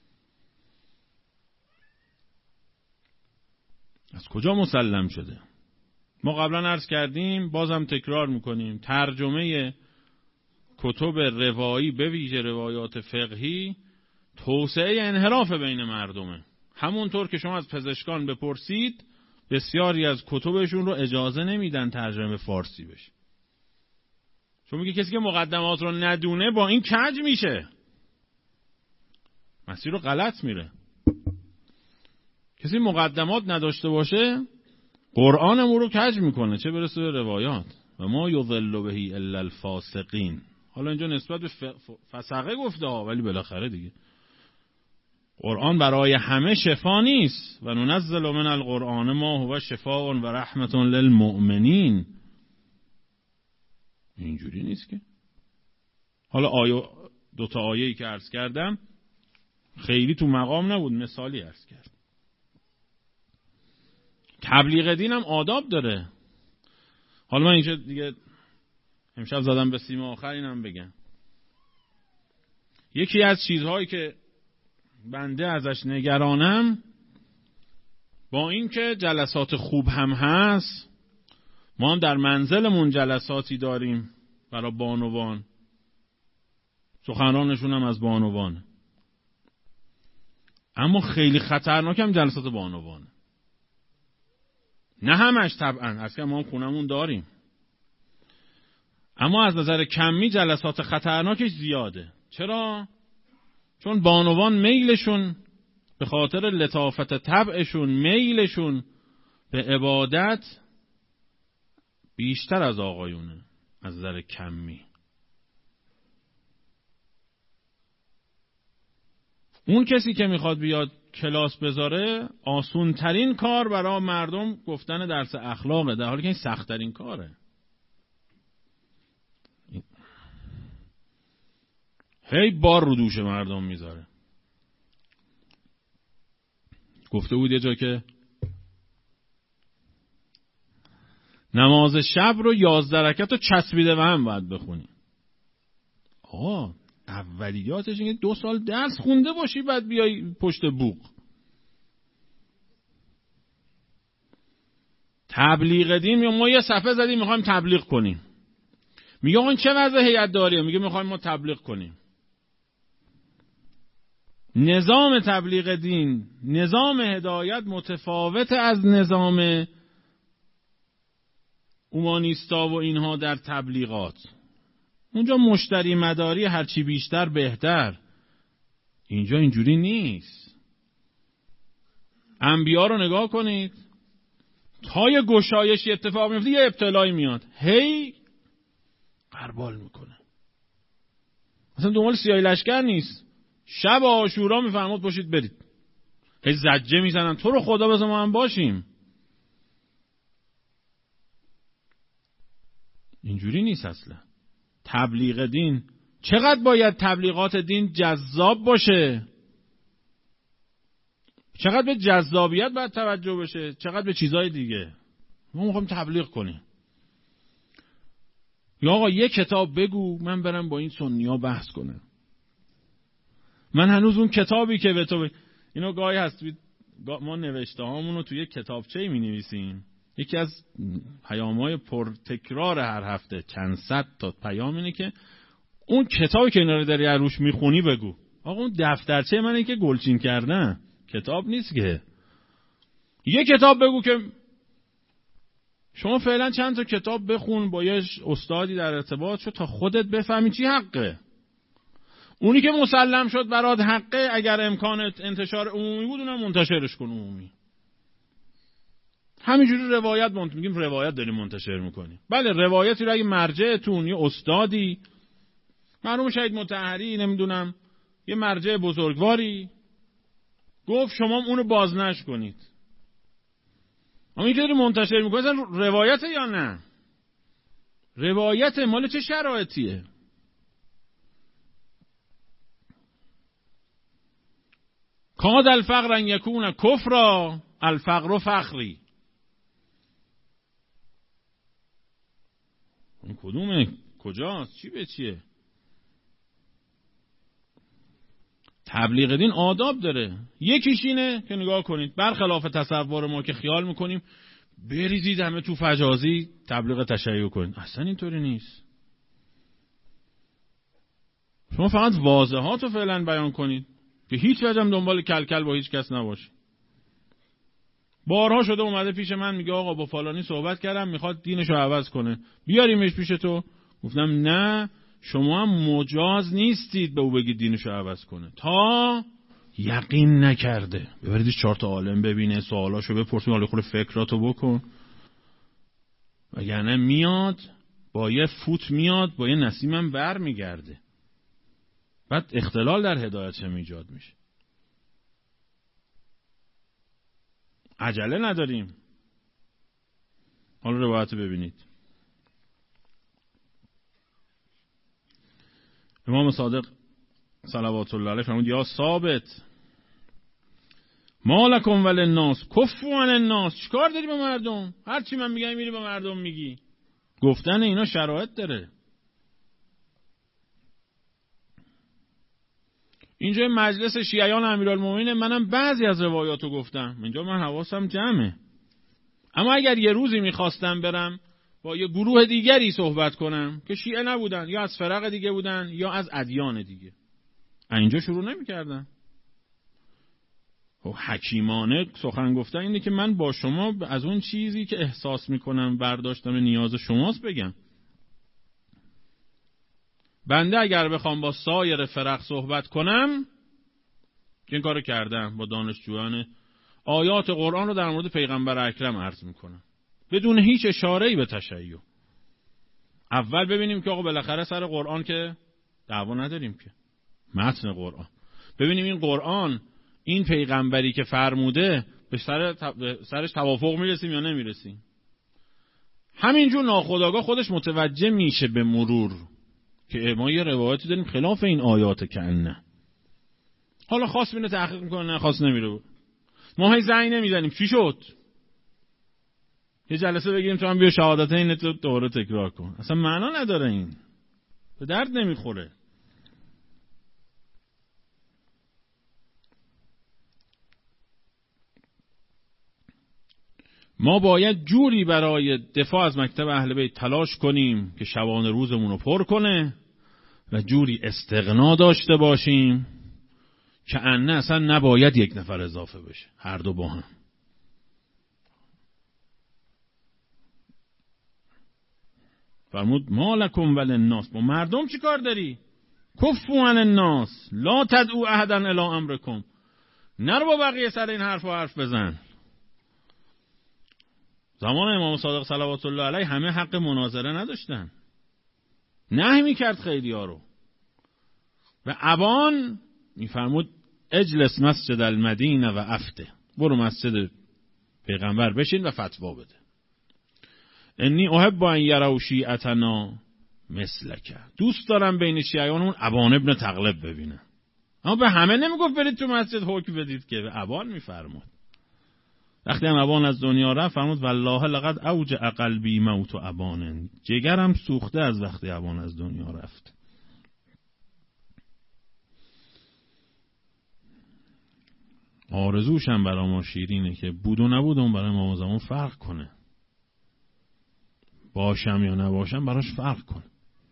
از کجا مسلم شده؟ ما قبلا عرض کردیم، بازم تکرار میکنیم، ترجمه کتب روایی به ویژه روایات فقهی توسعه انحراف بین مردمه. همونطور که شما از پزشکان بپرسید، بسیاری از کتبشون رو اجازه نمیدن ترجمه به فارسی بشه. چون میگه کسی که مقدمات رو ندونه با این کج میشه، مسیر رو غلط میره. کسی مقدمات نداشته باشه قرآنمون رو کج میکنه، چه برسه به روایات. و ما یضل به الا الفاسقین. حالا اینجا نسبت به فسقه گفته ها، ولی بالاخره دیگه قرآن برای همه شفا نیست. و ننزل من القرآن ما هو شفاء و رحمت للمؤمنین. اینجوری نیست که. حالا آیه دو تا آیه‌ای که عرض کردم خیلی تو مقام نبود، مثالی عرض کرد. تبلیغ دین هم آداب داره. حالا من اینجا دیگه امشب زدم به سیم آخر اینم بگم. یکی از چیزهایی که بنده ازش نگرانم، با اینکه جلسات خوب هم هست، ما هم در منزلمون جلساتی داریم برای بانوان، سخنرانشون هم از بانوان، اما خیلی خطرناکم جلسات بانوان. نه همش طبعا، اصلا ما هم خونمون داریم، اما از نظر کمی جلسات خطرناکش زیاده. چرا؟ چون بانوان میلشون به خاطر لطافت طبعشون، میلشون به عبادت بیشتر از آقایونه از نظر کمی. اون کسی که میخواد بیاد کلاس بذاره، آسون ترین کار برای مردم گفتن درس اخلاقه، در حالی که این سخت ترین کاره. هی بار رو دوش مردم میذاره. گفته بود یه جا که نماز شب رو یازده رکعت رو چسبیده و هم باید بخونی. آه اولیاتش اینه دو سال درس خونده باشی بعد بیای پشت بوق. تبلیغ دین، ما یه صفحه زدیم میخوایم تبلیغ کنیم، میگه اون چه وضع هیئت داریه؟ میگه میخوایم ما تبلیغ کنیم. نظام تبلیغ دین، نظام هدایت متفاوت از نظام اومانیستا و اینها در تبلیغات. اونجا مشتری مداری، هرچی بیشتر بهتر. اینجا اینجوری نیست. انبیا رو نگاه کنید، تا یه گشایشی اتفاق میفته یه ابتلایی میاد، هی غربال میکنه. اصلا دنبال سیاهی لشکر نیست. شب عاشورا میفرماد باشید برید، هی زجه میزنن تو رو خدا بذار ما هم باشیم. اینجوری نیست اصلا. تبلیغ دین، چقدر باید تبلیغات دین جذاب باشه، چقدر به جذابیت باید توجه بشه، چقدر به چیزهای دیگه. ما میخوایم تبلیغ کنیم. یا آقا یه کتاب بگو من برم با این سنی‌ها بحث کنم. من هنوز اون کتابی که به تو ب... اینو گاهی هست ما نوشته هامون رو توی کتابچه‌ای می‌نویسیم. یکی از پیام‌های پر تکرار هر هفته چند صد تا پیام اینه که اون کتابی که اینا رو داری روش میخونی بگو. آقا اون دفترچه منه که گلچین کردن، کتاب نیست که. یه کتاب بگو که شما فعلا چند تا کتاب بخون، با یه استادی در ارتباط شو تا خودت بفهمی چی حقه. اونی که مسلم شد برات حقه، اگر امکانت انتشار عمومی بود اونم منتشرش کن عمومی. همینجوری روایت منتشر میگیم، روایت داریم منتشر میکنیم. بله روایتی رو اگه مرجعتون یه استادی، مرحوم شهید مطهری، نمیدونم یه مرجع بزرگواری گفت شما اونو بازنشر کنید، اما این که داری منتشر میکنید روایته یا نه؟ روایت مال چه شرایطیه؟ کاد الفقر ان یکون کفرا الفقر فخری. این کدومه؟ کجاست؟ چی به چیه؟ تبلیغ دین آداب داره. یکیش اینه که نگاه کنید برخلاف تصور ما که خیال میکنیم بریزید همه تو فجازی تبلیغ تشیع کنید، اصلا اینطوری نیست. شما فقط واضحات رو فعلا بیان کنید که هیچ وجه هم دنبال کل کل با هیچ کس نباشید. بارها شده اومده پیش من میگه آقا با فلانی صحبت کردم میخواد دینشو عوض کنه، بیاریمش پیش تو. گفتم نه، شما هم مجاز نیستید به او بگید دینشو عوض کنه تا یقین نکرده. ببریدش چهار تا عالم ببینه، سوالاشو بپرسیم، حالا خود فکراتو بکن، وگرنه میاد با یه فوت میاد، با یه نسیمم بر میگرده. بعد اختلال در هدایت چه ایجاد میشه. عجله نداریم. حالا روایت ببینید. امام صادق صلوات الله علیه فرمود یا ثابت ما لکم وللناس کفوا عن الناس، چیکار داری با مردم؟ هر چی من میگم میری با مردم میگی. گفتن اینا شرایط داره. اینجا مجلس شیعیان امیرالمومنین، منم بعضی از روایاتو گفتم، اینجا من حواسم جمعه. اما اگر یه روزی میخواستم برم با یه گروه دیگری صحبت کنم که شیعه نبودن یا از فرق دیگه بودن یا از ادیان دیگه، اینجا شروع نمی‌کردم. خب حکیمانه سخن گفتن اینه که من با شما از اون چیزی که احساس میکنم برداشتم نیاز شماست بگم. بنده اگر بخوام با سایر فرق صحبت کنم که این کارو کردم، با دانشجویان آیات قرآن رو در مورد پیغمبر اکرم عرض میکنم بدون هیچ اشاره‌ای به تشیع. اول ببینیم که آقا بالاخره سر قرآن که دعوا نداریم، که متن قرآن ببینیم این قرآن، این پیغمبری که فرموده به سر سرش توافق میرسیم یا نمیرسیم. همینجور ناخودآگاه خودش متوجه میشه به مرور که ما یه روایتی داریم خلاف این آیات که نه. حالا خاص میره تحقیق میکنه، نه خاص نمیره. ما هی زنگ نمیزنیم چی شد؟ یه جلسه بگیریم تو هم بیا شهادت این تو دوباره تکرار کن. اصلا معنا نداره، این به درد نمیخوره. ما باید جوری برای دفاع از مکتب اهل بیت تلاش کنیم که شبانه روزمون رو پر کنه و جوری استغنا داشته باشیم که انه اصلا نباید یک نفر اضافه بشه، هر دو با هم. فرمود ما لکم وللناس، با مردم چی کار داری؟ کفوا عن الناس لا تدعوا احدا الی امرکم، نرو با بقیه سر این حرف و حرف بزن. زمان امام صادق صلوات الله علیه همه حق مناظره نداشتن، نهی میکرد خیلی ها رو. و ابان میفرمود اجلس مسجد المدینه و افته، برو مسجد پیغمبر بشین و فتوا بده. انی احب ان یروا شیعتنا مثلک، دوست دارم بین شیعیانمون ابان ابن تغلب ببینم. اما به همه نمیگفت برید تو مسجد حکم بدید، که به ابان میفرمود. وقتی هم ابان از دنیا رفت فرمود والله لقد اوجع قلبی موت ابان، جگرم سوخته از وقتی ابان از دنیا رفت. آرزوشم برای ما شیرینه که بود و نبود اون برای ما زمان فرق کنه، باشم یا نباشم براش فرق کنه.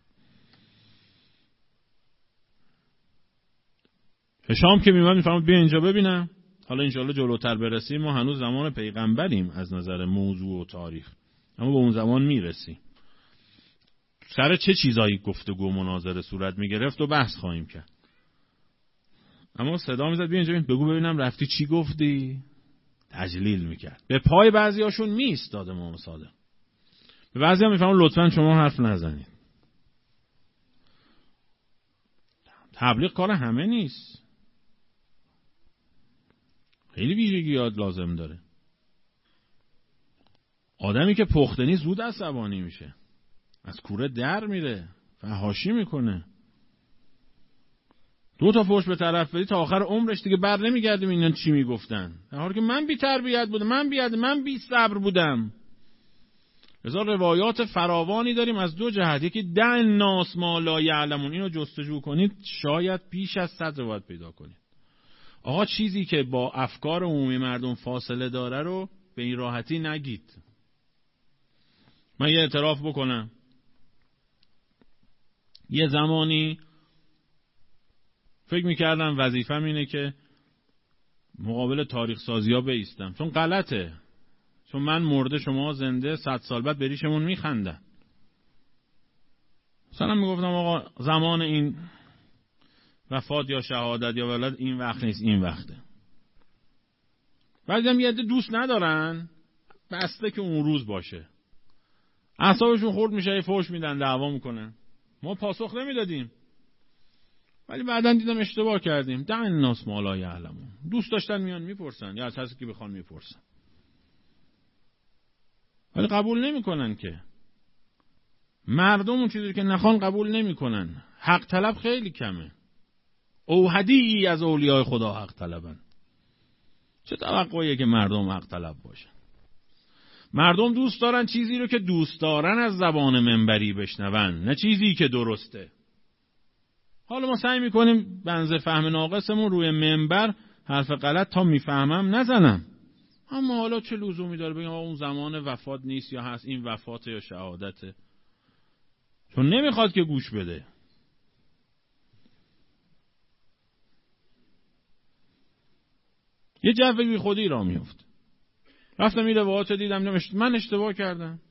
هشام که میمد میفرمود بیا اینجا ببینم. حالا انشاءالله جلوتر برسیم، ما هنوز زمان پیغمبریم از نظر موضوع و تاریخ، اما به اون زمان میرسیم. سر چه چیزایی گفتگو و مناظره صورت میگرفت و بحث خواهیم کرد. اما صدا میزد بیا اینجا بگو ببینم رفتی چی گفتی، تجلیل میکرد. به پای بعضیاشون میایستاد امام صادق، به بعضی هم میفرمون لطفاً شما حرف نزنید. تبلیغ کار همه نیست، خیلی ویژگیات لازم داره. آدمی که پخته نیست زود عصبانی میشه، از کوره در میره، فحاشی میکنه. دو تا فحش به طرف بدی تا آخر عمرش دیگه بر نمیگردیم اینا چی میگفتن، در حالی که من بی تربیت بودم، من بی من بی صبر بودم. لذا روایات فراوانی داریم از دو جهت. یکی دع الناس ما لا یعلمون، اینو جستجو کنید شاید بیش از صد روایت پیدا کنید. آقا چیزی که با افکار عمومی مردم فاصله داره رو به این راحتی نگید. من یه اعتراف بکنم، یه زمانی فکر میکردم وظیفم اینه که مقابل تاریخ سازی ها بایستم، چون غلطه، چون من مرده شما زنده، صد سال بعد بریشمون میخندن. مثلا میگفتم آقا زمان این وفات یا شهادت یا ولادت این وقت نیست، این وقته. بعضی هم یه عده دوست ندارن، بسته که اون روز باشه. اعصابشون خورد میشه، یه فحش میدن، دعوا میکنن. ما پاسخ نمیدادیم، ولی بعدن دیدم اشتباه کردیم. دع الناس ما لا یعلمون. دوست داشتن میان میپرسن، یا از کسی که بخوان میپرسن، ولی قبول نمیکنن. که مردم اون چیزی که نخوان قبول نمیکنن. حق طلب خیلی کمه. اوحدی از اولیاء خدا حق طلبن. چه توقعیه که مردم حق طلب باشن؟ مردم دوست دارن چیزی رو که دوست دارن از زبان منبری بشنون، نه چیزی که درسته. حالا ما سعی میکنیم بنز فهم ناقصمون روی منبر حرف غلط تا میفهمم نزنم. اما حالا چه لزومی داره بگم اون زمان وفات نیست یا هست، این وفاته یا شهادته؟ چون نمیخواد که گوش بده. یه جو بی خودی را میفت. رفتم این روایات دیدم، من اشتباه کردم.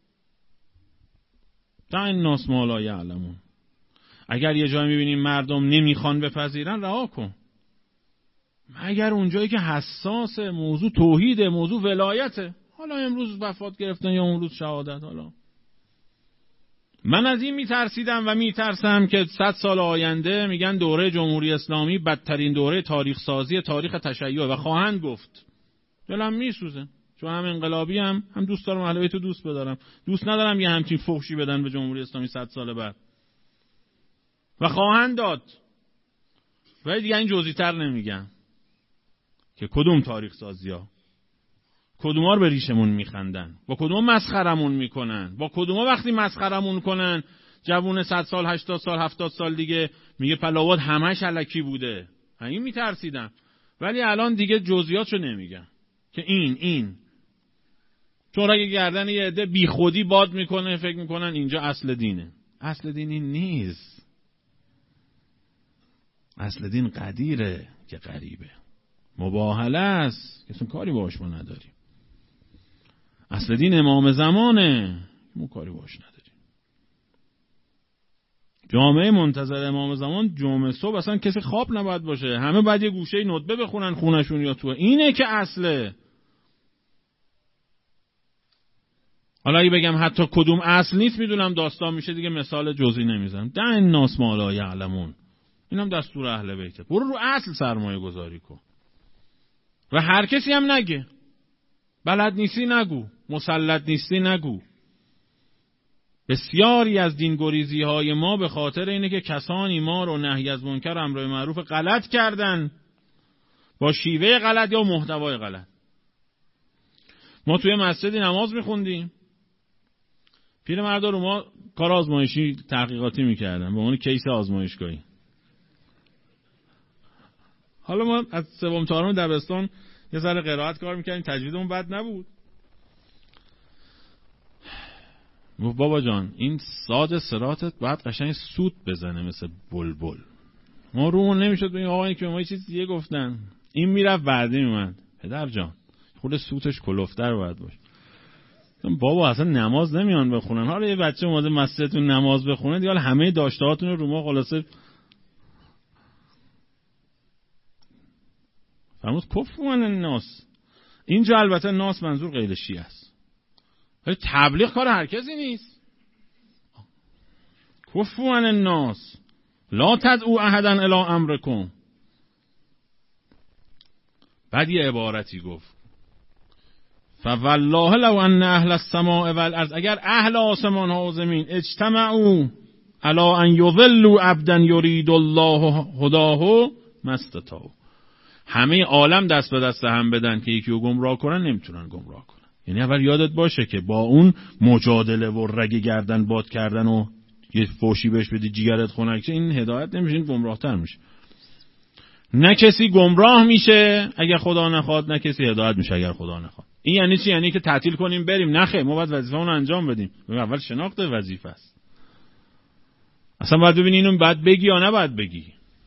دع الناس ما لا یعلمون. اگر یه جایی میبینیم مردم نمیخوان بپذیرن، رها کن. اگر اونجایی که حساس موضوع توحیده، موضوع ولایته، حالا امروز وفات گرفتن یا اون روز شهادت، حالا من از این میترسیدم و میترسم که صد سال آینده میگن دوره جمهوری اسلامی بدترین دوره تاریخ سازی تاریخ تشیع و خواهند گفت. دلم میسوزه، چون هم انقلابی هم هم دوست دارم اهل بیت رو دوست بدارم، دوست ندارم یه همچین فحشی بدن به جمهوری اسلامی صد سال بعد. و خواهند داد. ولی دیگه این جزئی‌تر نمیگم که کدوم تاریخ سازی‌ها، کدوما رو به ریشمون میخندن، با کدوما مسخرمون میکنن، با کدوما وقتی مسخرمون کنن جوون صد سال هشتاد سال هفتاد سال دیگه میگه پلاوات همش الکی بوده. همین میترسیدم. ولی الان دیگه جزئیاتشو نمیگم که این این چون اگه گردن یه عده بی خودی باد میکنه فکر میکنن اینجا اصل دینه. اصل دینی نیست. اصل دین قدیره که غریبه، مباهله است که اصلا کاری باهاش ما نداریم. اصل دین امام زمانه، ما کاری باهاش نداریم. جامعه منتظر امام زمان جمعه صبح اصلا کسی خواب نباید باشه، همه باید یه گوشه ندبه بخونن خونشون یا تو. اینه که اصله. حالا اگه بگم حتی کدوم اصل نیست میدونم داستان میشه دیگه، مثال جزئی نمیزنم. دع الناس ما لا یعلمون. اینم دستور اهل بیته. برو رو اصل سرمایه گذاری کن و هر کسی هم نگه. بلد نیستی نگو، مسلط نیستی نگو. بسیاری از دینگریزی های ما به خاطر اینه که کسانی ما رو نهی از منکر امر معروف غلط کردن، با شیوه غلط یا محتوای غلط. ما توی مسجدی نماز میخوندیم، پیرمردا رو ما کار آزمایشی تحقیقاتی میکردن به عنوان کیس آزمایشگاهی. حالا ما از سوم چهارم دبستان یه ذره قرائت کار میکردیم، تجویدمون بد نبود. بابا جان این صاد صراطت باید قشنگ سوت بزنه مثل بلبل. ما رومون نمیشد به این آقایی که ما یه چیز دیگه گفتن، این میرفت بعدی میومد. پدر جان خود سوتش کلفتر باید باشه. بابا اصلا نماز نمیان بخونن. حالا یه بچه اومده مسجدتون نماز بخونه دیگه همه داشتهاتون رو ما خلاصه فرمود کفر من الناس. اینجا البته ناس منظور غیر شیعه است، ولی تبلیغ کار هر کسی نیست. کفر من الناس لا تدعو احدا الی امرکم. بعد یه عبارتی گفت فوالله لو ان اهل السماء والارض، اگر اهل آسمان ها و زمین اجتمعوا علی ان یضلوا عبدا یرید الله هداه ما استطاعوا، همه عالم دست به دست هم بدن که یکی رو گمراه کنن نمیتونن گمراه کنن. یعنی اول یادت باشه که با اون مجادله و رگ گردن باد کردن و یه فوشی بهش بدی جیگرت خنک شه، این هدایت نمیشه، این گمراهتر میشه. نه کسی گمراه میشه اگر خدا نخواد، نه کسی هدایت میشه اگر خدا نخواد. این یعنی چی؟ یعنی که تعطیل کنیم بریم؟ نه خیر، ما باید وظیفه‌مون رو انجام بدیم. اول شناخت وظیفه است. اصلا باید ببینی اینو باید بگی یا نه باید بگی.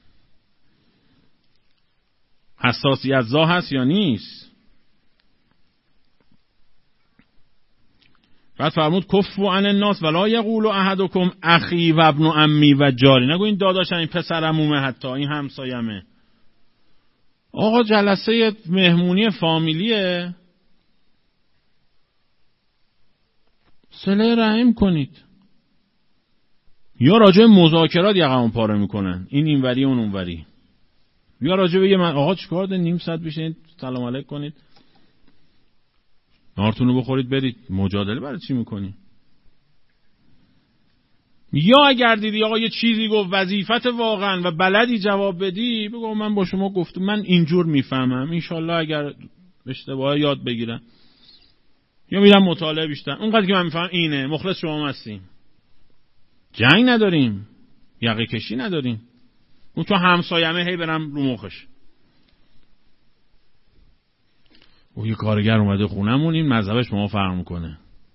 حساسیت زا هست یا نیست. بعد فرمود کفو عن الناس ولا یقول احدکم اخی و ابن عمی و جاری. نگو این داداشم، این پسرمومه، حتی این همسایمه. آقا جلسه مهمونی فامیلیه، صله رحم کنید. یا راجع مذاکرات یقمون پاره میکنن، این اینوری اون اونوری. یا راجع به من آقا چیکار دارید نیم ساعت بشینید سلام علیک کنید نارتون رو بخورید برید، مجادله برای چی میکنی؟ یا اگر دیدی آقا یه چیزی گفت وظیفت واقعا و بلدی جواب بدی، بگو من با شما گفتم من اینجور میفهمم، انشالله اگر اشتباه یاد بگیرم یا میرم مطالعه بیشتر، اونقدر که من میفهم اینه، مخلص شما هستیم. جنگ نداریم، یقه کشی نداریم. اون تو همسایمه هی برم رو مخش. او یه کارگر اومده خونمون، این مذهبش ما فرق میکنه.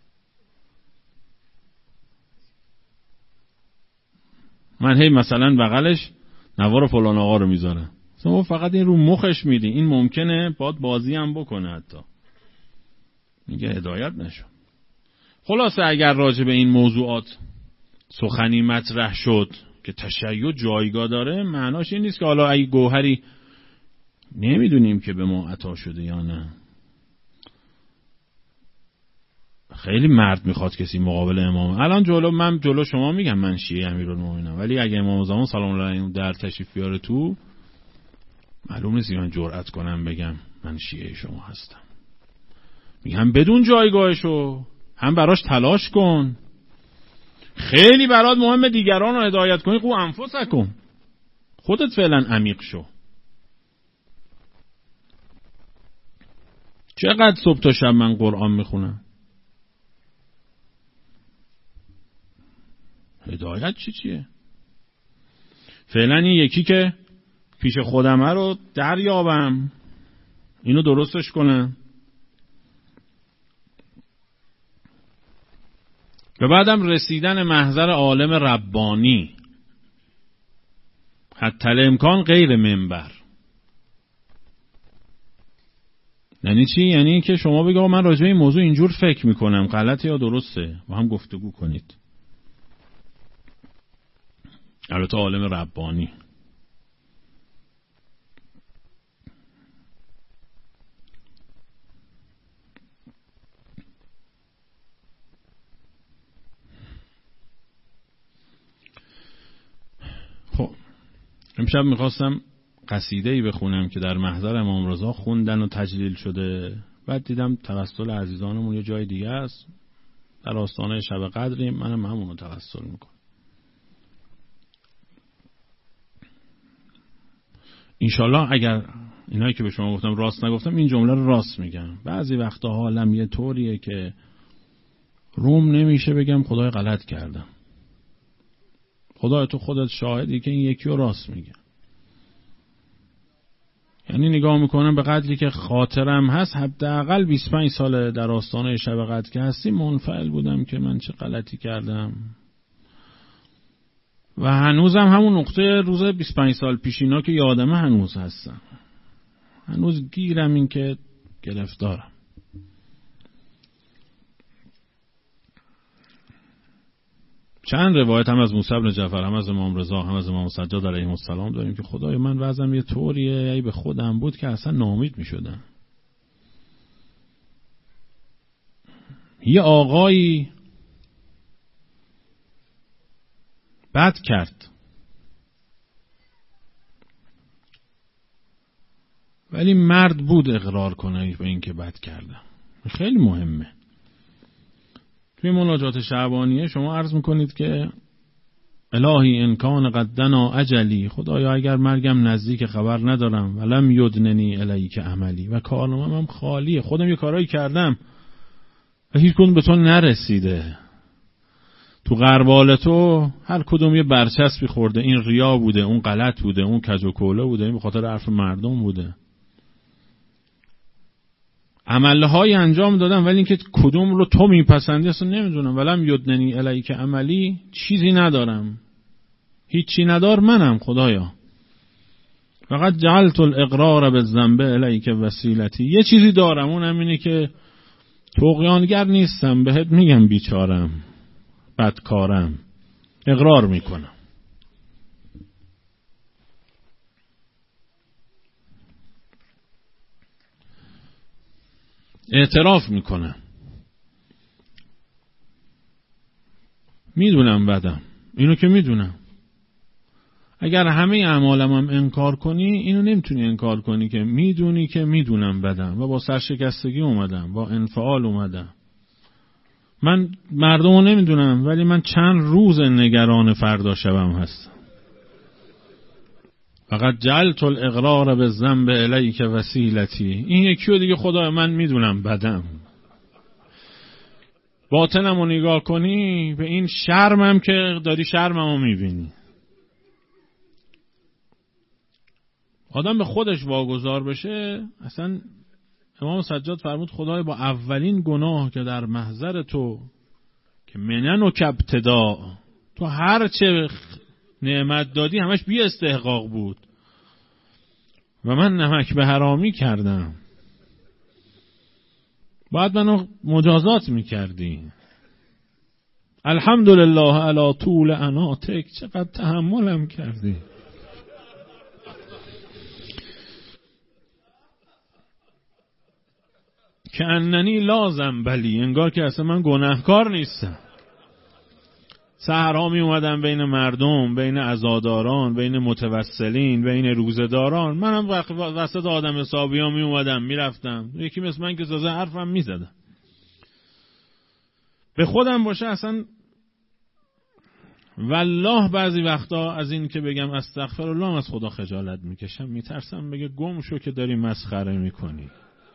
من هی مثلا بغلش نوار فلان آقا رو میذارم، شما فقط این رو مخش میدی، این ممکنه باد بازی هم بکنه، حتی میگه هدایت نشو. خلاصه اگر راجع به این موضوعات سخنی مطرح شد که تشیع جایگاه داره، معناش این نیست که حالا اگه گوهری نمیدونیم که به ما عطا شده یا نه. خیلی مرد میخواد کسی مقابل امام. الان جلو من جلو شما میگم من شیعه امیرالمومنینم، ولی اگه امام زمان سلام الله علیه در تشریف بیاره تو، معلوم نیست من جرأت کنم بگم من شیعه شما هستم. میگم بدون جایگاهشو، هم براش تلاش کن. خیلی برات مهمه دیگران رو هدایت کنی، قو انفسکم، خودت فعلا عمیق شو. چقدر صبح تا شب من قرآن میخونم، هدایت چی چیه؟ فعلا این یکی که پیش خودمه رو دریابم، اینو درستش کنم، و بعدم رسیدن محضر عالم ربانی، حتی الامکان غیر منبر. یعنی چی؟ یعنی که شما بگید من راجع به این موضوع اینجور فکر میکنم، غلطه یا درسته، با هم گفتگو کنید. البته عالم ربانی. خب امشب میخواستم قصیده‌ای بخونم که در محضر امام رضا خوندن و تجلیل شده، بعد دیدم توسل عزیزانمون یه جای دیگه است، در آستانه شب قدریم، منم همون رو توسل میکنم. انشالله اگر اینایی که به شما گفتم راست نگفتم، این جمله رو راست میگم. بعضی وقتا حالم یه طوریه که روم نمیشه بگم خدای غلط کردم. خدای تو خودت شاهدی که این یکی رو راست میگم. یعنی نگاه میکنم به قدری که خاطرم هست، حداقل بیست و پنج سال در آستانه شب قدر که هستیم منفعل بودم که من چه غلطی کردم، و هنوزم همون نقطه روز بیست و پنج سال پیشینا که یادمه هنوز هستم، هنوز گیرم این که گرفتارم. چند روایت هم از موسی بن جعفر، هم از امام رضا، هم از امام سجاد علیهم السلام داریم که خدای من وضعم یه طوریه، ای به خودم بود که اصلا ناامید می شدم. یه آقایی بد کرد، ولی مرد بود اقرار کنه به این که بد کردم. خیلی مهمه. توی مناجات شعبانیه شما عرض میکنید که الهی ان کان قد دنا اجلی، خدایا اگر مرگم نزدیک خبر ندارم، ولم یدننی الیک عملی، و کارنامه‌م هم خالیه، خودم یه کارایی کردم و هیچ کدوم به تو نرسیده. تو غربال تو هر کدوم یه برچسبی خورده، این ریا بوده، اون غلط بوده، اون کج و کوله بوده، این به خاطر حرف مردم بوده. عملهای انجام دادم ولی اینکه کدوم رو تو میپسندی اصلا نمیدونم. ولم یدننی الیک عملی، چیزی ندارم، هیچی ندار منم خدایا. فقط جعلت الاقرار بالذنب الیک وسیلتی، یه چیزی دارم، اونم اینه که طغیانگر نیستم، بهت میگم بیچارم، بدکارم، اقرار میکنم. اعتراف میکنم. میدونم بدم، اینو که میدونم. اگر همه اعمالم هم انکار کنی، اینو نمیتونی انکار کنی که میدونی که میدونم بدم و با سرشکستگی اومدم، با انفعال اومدم. من مردمو نمیدونم، ولی من چند روز نگران فردا شبم هستم. فقط جعلت الاقرار بالذنب الیک وسیلتی. این یکیو دیگه خدای من میدونم بدم. باطنمو نگاه کنی، به این شرمم که داری شرممو میبینی. آدم به خودش واگذار بشه. اصلا امام سجاد فرمود خدای با اولین گناه که در محضر تو که منن و کبتدا، تو هر چه نعمت دادی همش بی استحقاق بود و من نمک به حرامی کردم، باید منو مجازات میکردی. الحمدلله علی طول اناتک، چقدر تحملم کردی. که اننی لازم بلی، انگار که اصلا من گناهکار نیستم. سحرها می اومدم بین مردم، بین عزاداران، بین متوسلین، بین روزداران. منم وسط آدم حسابی ها می اومدم می رفتم. یکی مثل من که زازه حرفم می زدم. به خودم باشه اصلا والله بعضی وقتا از این که بگم استغفرالله از خدا خجالت می کشم. می ترسم بگه گم شو که داری مسخره می کنی.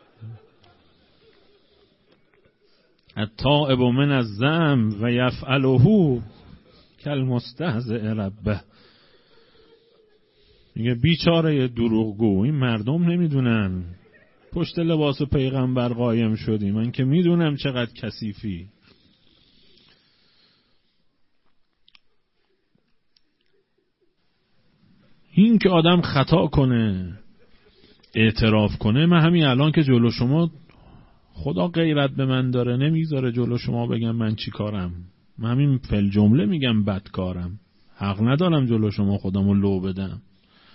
التائب من الذنب و یفعله کالمستهزئ ربه. میگه بیچاره دروغگو، این مردم نمیدونن پشت لباس پیغمبر قایم شدی، من که میدونم چقدر کثیفی. این که آدم خطا کنه، اعتراف کنه. من همین الان که جلو شما، خدا غیرت به من داره، نمیذاره جلو شما بگم من چی کارم. من همین فل جمله میگم بد کارم. حق ندارم جلو شما خودمو لو بدم.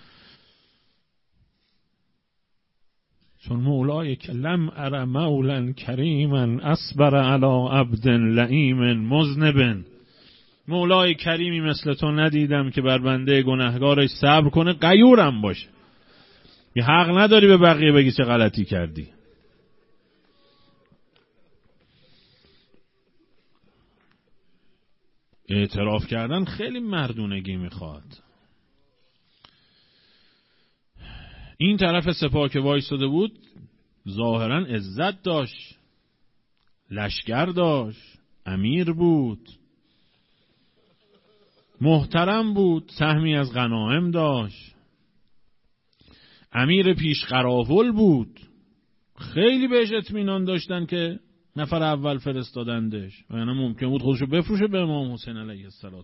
چون مولای که لم ار مولا کریما اصبر علی عبد لئیم مذنب. مولای کریمی مثل تو ندیدم که بر بنده گناهگارش صبر کنه، غیورم باشه. یه حق نداری به بقیه بگی چه غلطی کردی. اعتراف کردن خیلی مردونگی میخواد. این طرف سپاه که وایستاده بود ظاهرا عزت داشت، لشکر داشت، امیر بود، محترم بود، سهمی از غنایم داشت، امیر پیش قراول بود. خیلی بهش اطمینان داشتن که نفر اول فرستادندش و یعنی ممکن بود خودشو بفروشه به امام حسین علیه السلام.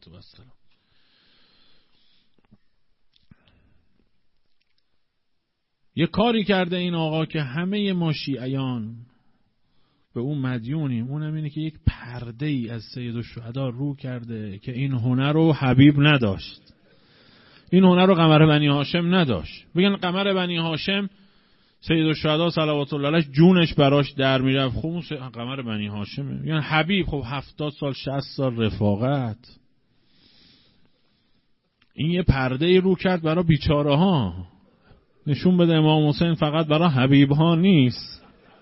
یه کاری کرده این آقا که همه ما شیعیان به اون مدیونیم. اونم اینه که یک پرده ای از سید الشهدا رو کرده که این هنر رو حبیب نداشت، این هنر رو قمر بنی هاشم نداشت. بگن قمر بنی هاشم سید الشهدا صلوات الله علیه جونش براش در میرفت، خب قمر بنی هاشمه. یعنی حبیب خب هفتاد سال شصت سال رفاقت. این یه پرده ای رو کرد برای بیچاره ها، نشون بده امام حسین فقط برای حبیب ها نیست،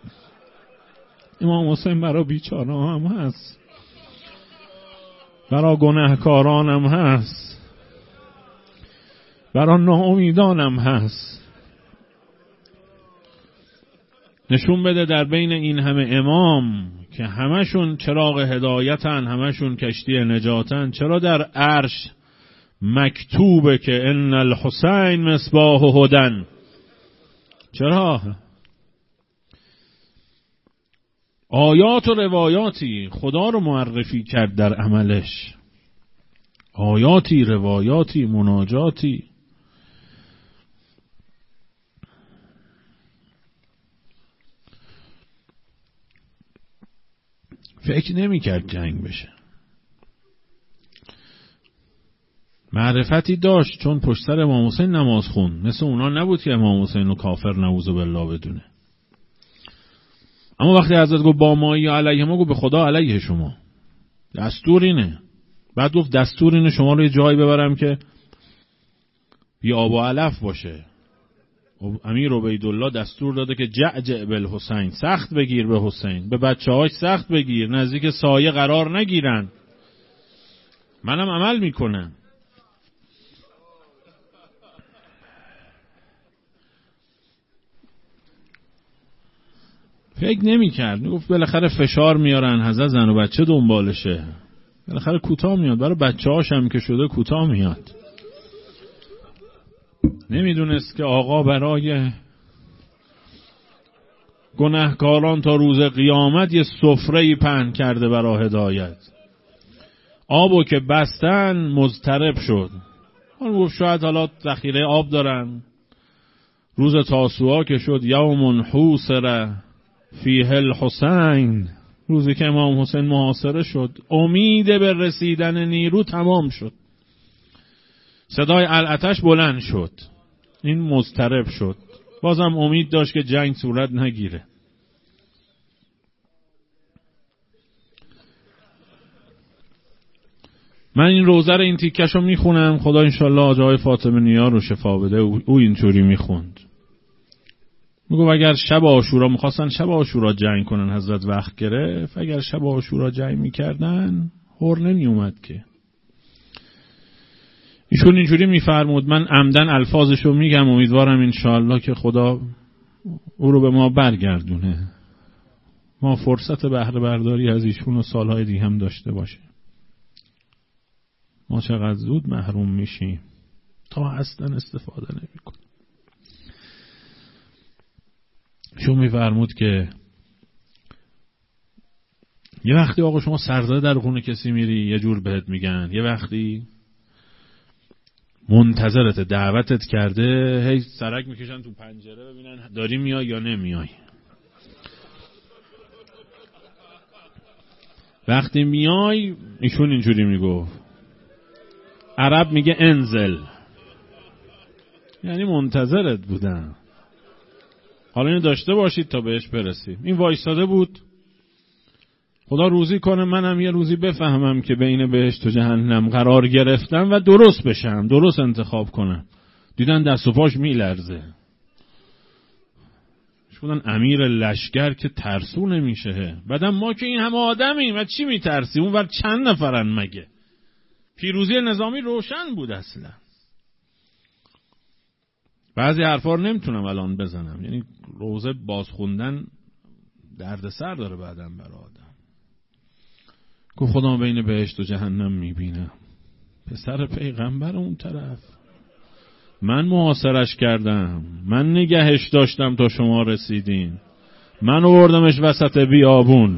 امام حسین برای بیچاره ها هم هست، برای گناهکاران هم هست، برای ناامیدان هم هست. نشون بده در بین این همه امام که همشون چراغ هدایتن، همشون کشتی نجاتن، چرا در عرش مکتوبه که ان الحسین مصباح هدن؟ چرا؟ آیات و روایاتی خدا رو معرفی کرد در عملش، آیاتی، روایاتی، مناجاتی. فکر نمی کرد جنگ بشه. معرفتی داشت چون پشت سر امام حسین نماز خوند، مثل اونا نبود که امام حسین رو کافر نعوذ بالله بدونه. اما وقتی حضرت گفت با ما یا علیه ما، گفت به خدا علیه شما. دستور اینه. بعد گفت دستور اینه شما رو یه جایی ببرم که بی آب و علف باشه. امیر عبیدالله دستور داده که جعجع بالحسین، سخت بگیر به حسین، به بچه‌هاش سخت بگیر، نزدیک سایه قرار نگیرن. منم عمل میکنم. فکر نمی کرد، میگفت بالاخره فشار میارن، حضرت زن و بچه دنبالشه، بالاخره کوتاه میاد، برای بچه هاش هم که شده کوتاه میاد. نمیدونست که آقا برای گناهکاران تا روز قیامت یه سفره‌ای پهن کرده برای هدایت. آبو که بستن مضطرب شد. اون گفت شاید حالا ذخیره آب دارن. روز تاسوعا که شد یوم حوسر فیه الحسین، روزی که امام حسین محاصره شد، امید به رسیدن نیرو تمام شد. صدای العتش بلند شد، این مضطرب شد، بازم امید داشت که جنگ صورت نگیره. من این روزه رو، این تیکش رو میخونم، خدا انشالله آجای فاطمه نیا رو شفا بده. او اینطوری میخوند، میگو اگر شب عاشورا میخواستن شب عاشورا جنگ کنن، حضرت وقت گرفت، اگر شب عاشورا جنگ میکردن هور نمی اومد که. ایشون اینجوری میفرمود، من عمدن الفاظشو میگم، امیدوارم انشالله که خدا او رو به ما برگردونه، ما فرصت بهره برداری از ایشون و سالهای دیگه هم داشته باشه. ما چقدر زود محروم میشیم تا اصلا استفاده نمی کنیم. ایشون میفرمود که یه وقتی آقا شما سرزده در خونه کسی میری یه جور بهت میگن، یه وقتی منتظرت دعوتت کرده، هی سرک میکشن تو پنجره ببینن داری میای یا نمیای. وقتی میای ایشون اینجوری میگو، عرب میگه انزل، یعنی منتظرت بودم، حالا اینو داشته باشید تا بهش برسید. این وایستاده بود، خدا روزی کنه منم یه روزی بفهمم که بین بهشت و جهنم قرار گرفتم و درست بشم، درست انتخاب کنم. دیدن دست و پاش میلرزه. شدن امیر لشکر که ترسو نمیشه، بعدم ما که این همه آدمیم و چی میترسی؟ اون ور چند نفرن مگه؟ پیروزی نظامی روشن بود اصلا. بعضی حرفا رو نمیتونم الان بزنم، یعنی روزه بازخوندن دردسر داره بعدم برای آدم. گفت خدا بین بهشت و جهنم میبینم، پسر پیغمبر اون طرف، من محاصرش کردم، من نگهش داشتم تا شما رسیدین، من آوردمش وسط بیابون.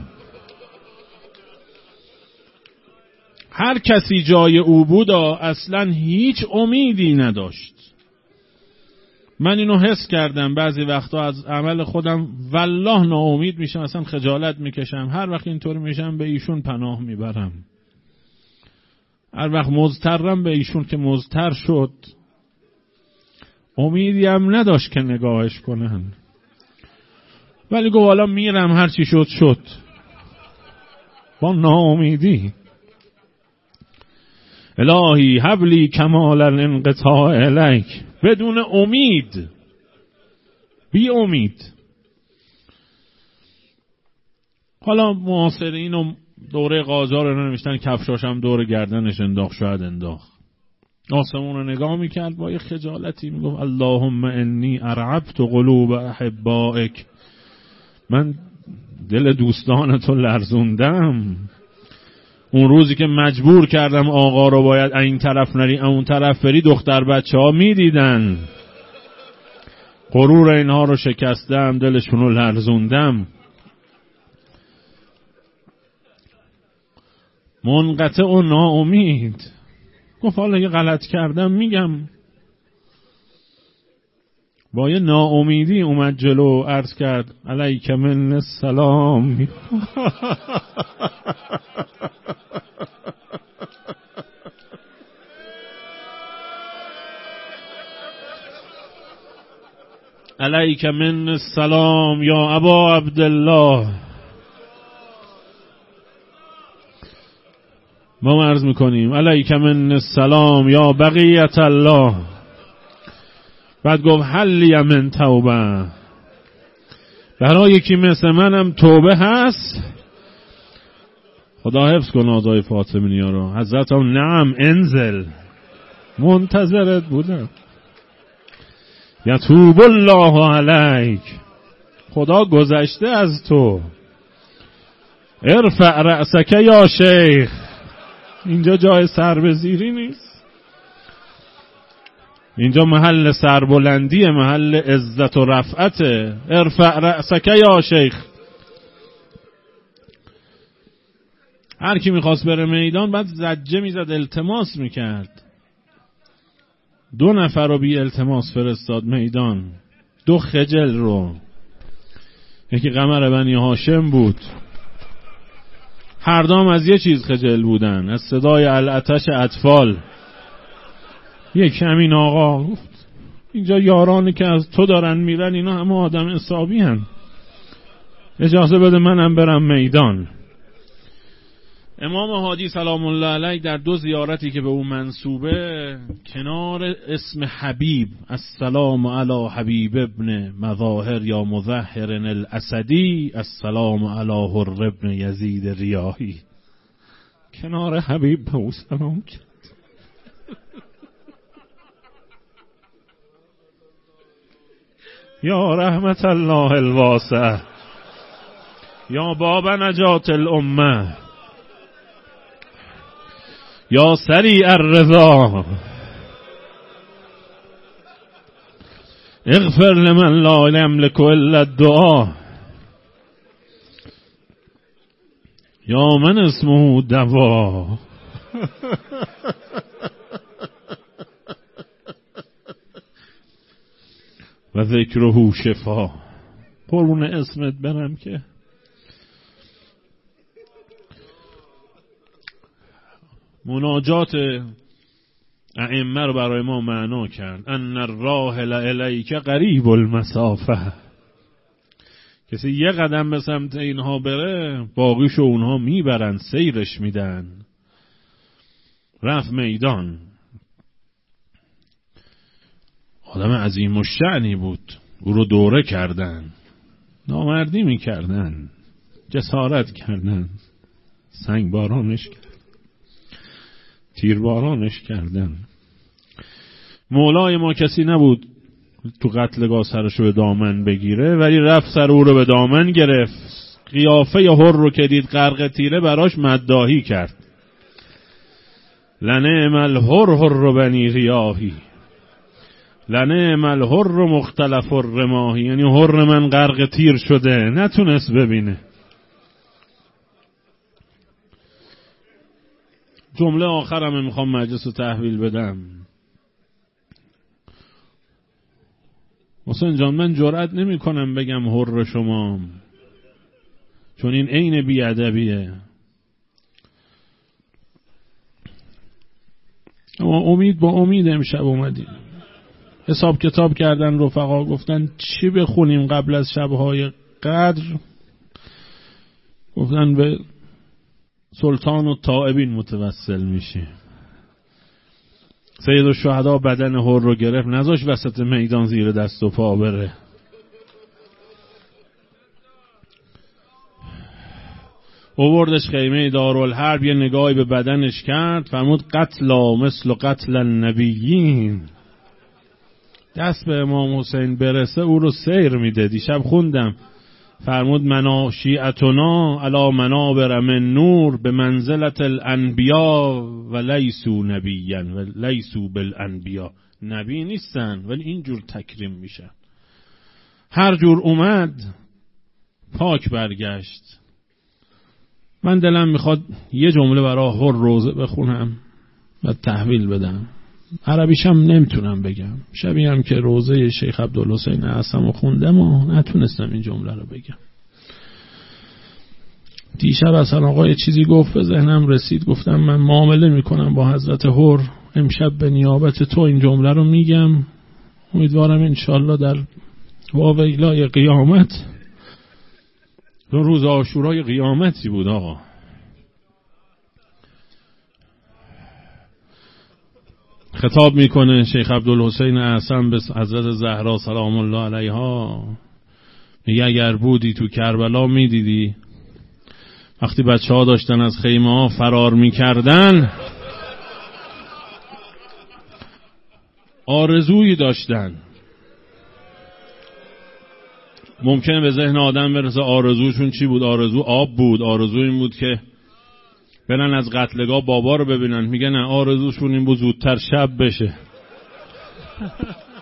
هر کسی جای او بود اصلا هیچ امیدی نداشت. من اینو حس کردم بعضی وقتا از عمل خودم، والله ناامید میشم، اصلا خجالت میکشم. هر وقت اینطور میشم به ایشون پناه میبرم. هر وقت مضطرم به ایشون که مضطر شد، امیدی هم نداشت که نگاهش کنن، ولی گفت حالا میرم هر چی شد شد، با ناامیدی. الهی حبلی کمال الانقطاع الیک، بدون امید، بی امید. حالا معاصرین و دوره قاجار رو نمیشتن، کفشاش هم دور گردنش انداخت، شاید انداخت. آسمون رو نگاه میکرد با یه خجالتی، میگفت اللهم انی ارعبت قلوب احبائک، من دل دوستانتو لرزوندم. اون روزی که مجبور کردم آقا رو باید این طرف نری اون طرف بری، دختر بچه ها می دیدن، غرور اینها رو شکستم، دلشون رو لرزوندم. منقطع و ناامید. گفت حالا یه غلط کردم میگم. با یه ناامیدی اومد جلو، عرض کرد علیک من السلام. علیک من السلام یا ابا عبدالله. ما عرض میکنیم علیک من السلام یا بقیت الله. بعد گفت حلی من توبه، برای یکی مثل منم توبه هست. خدا حفظ کن آزای فاطمی‌نیا رو. حضرت هم نعم انزل، منتظرت بودم. یتوب الله علیک، خدا گذشته از تو. ارفع رأسک یا شیخ، اینجا جای سر به زیری نیست، اینجا محل سربلندی، محل عزت و رفعته. ارفع رأسک یا شیخ. هر کی میخواست بره میدان بعد زجه میزد، التماس میکرد. دو نفر رو بی التماس فرستاد میدان، دو خجل رو. یکی قمر بنی هاشم بود، هر دام از یه چیز خجل بودن، از صدای العطش اطفال. یک همین آقا گفت اینجا یارانی که از تو دارن میرن اینا همه آدم حسابی هن، اجازه بده منم برم میدان. امام هادی سلام الله علیه در دو زیارتی که به او منسوبه کنار اسم حبیب، السلام علی حبیب ابن مظاهر یا مظهر الاسدی، السلام علی حر ابن یزید ریاحی، کنار حبیب به او سلام کرد. یا رحمت الله الواسع، یا باب نجات الامه، یا سریع الرضا، اغفر لمن لا یملک الا الدعاء، یا من اسمه دوا. و ذکره شفا. قربون اسمت برم که مناجات ائمه رو برای ما معنا کرد. ان الراحل الیک قریب المسافه، کسی یه قدم به سمت اینها بره باقیشو اونها میبرن، سیرش میدن. رفت میدان، آدم عظیم الشأنی بود، او رو دوره کردن، نامردی میکردن، جسارت کردن، سنگ بارانش کردن، تیر بارانش کردن. مولای ما کسی نبود تو قتلگاه سرشو به دامن بگیره، ولی رفت سر او رو به دامن گرفت. قیافه هر رو که دید غرق تیره براش مداحی کرد. لنعم الهر هر بنی ریاحی، لنعم الهر مختلف الرماحی، یعنی هر من غرق تیر شده نتونست ببینه. جمله آخرم میخوام مجلس رو تحویل بدم. حسین جان من جرئت نمی کنم بگم هر شما، چون این عین بیادبیه، اما امید با امید امشب اومدیم. حساب کتاب کردن رفقا، گفتن چی بخونیم قبل از شبهای قدر، گفتن به سلطان و تائبین متوسل میشه. سید الشهدا بدن هر رو گرفت، نذاش وسط میدان زیر دست و پا بره. اووردش خیمه دارالحرب، یه نگاهی به بدنش کرد، فرمود قتلا مثل قتل النبیین. دست به امام حسین برسه او رو سیر میده. دیشب خوندم فرمود منا شیعتنا علی منابر من نور به منزلت الانبیا و لیسو نبیین و لیسو بالانبیا. نبی نیستن ولی اینجور تکریم میشن. هر جور اومد پاک برگشت. من دلم میخواد یه جمله برای هر روزه بخونم و تحویل بدم. عربیشم نمیتونم بگم، شبیه هم که روزه شیخ عبدالحسین اعصم خوندم و نتونستم این جمله رو بگم. دیشب اصلا آقا یه چیزی گفت به ذهنم رسید، گفتم من معامله میکنم با حضرت هر، امشب به نیابت تو این جمله رو میگم. امیدوارم انشالله در واویلای قیامت، روز عاشورای قیامتی بود آقا، خطاب میکنه شیخ عبدالحسین اعصم به حضرت زهرا سلام الله علیها، میگه اگر بودی تو کربلا میدیدی وقتی بچه ها داشتن از خیمه ها فرار میکردن آرزویی داشتن. ممکنه به ذهن آدم برسه آرزوشون چی بود؟ آرزو آب بود، آرزو این بود که برن از قتلگاه بابا رو ببینن. میگن نه، آرزوشون این بود زودتر شب بشه.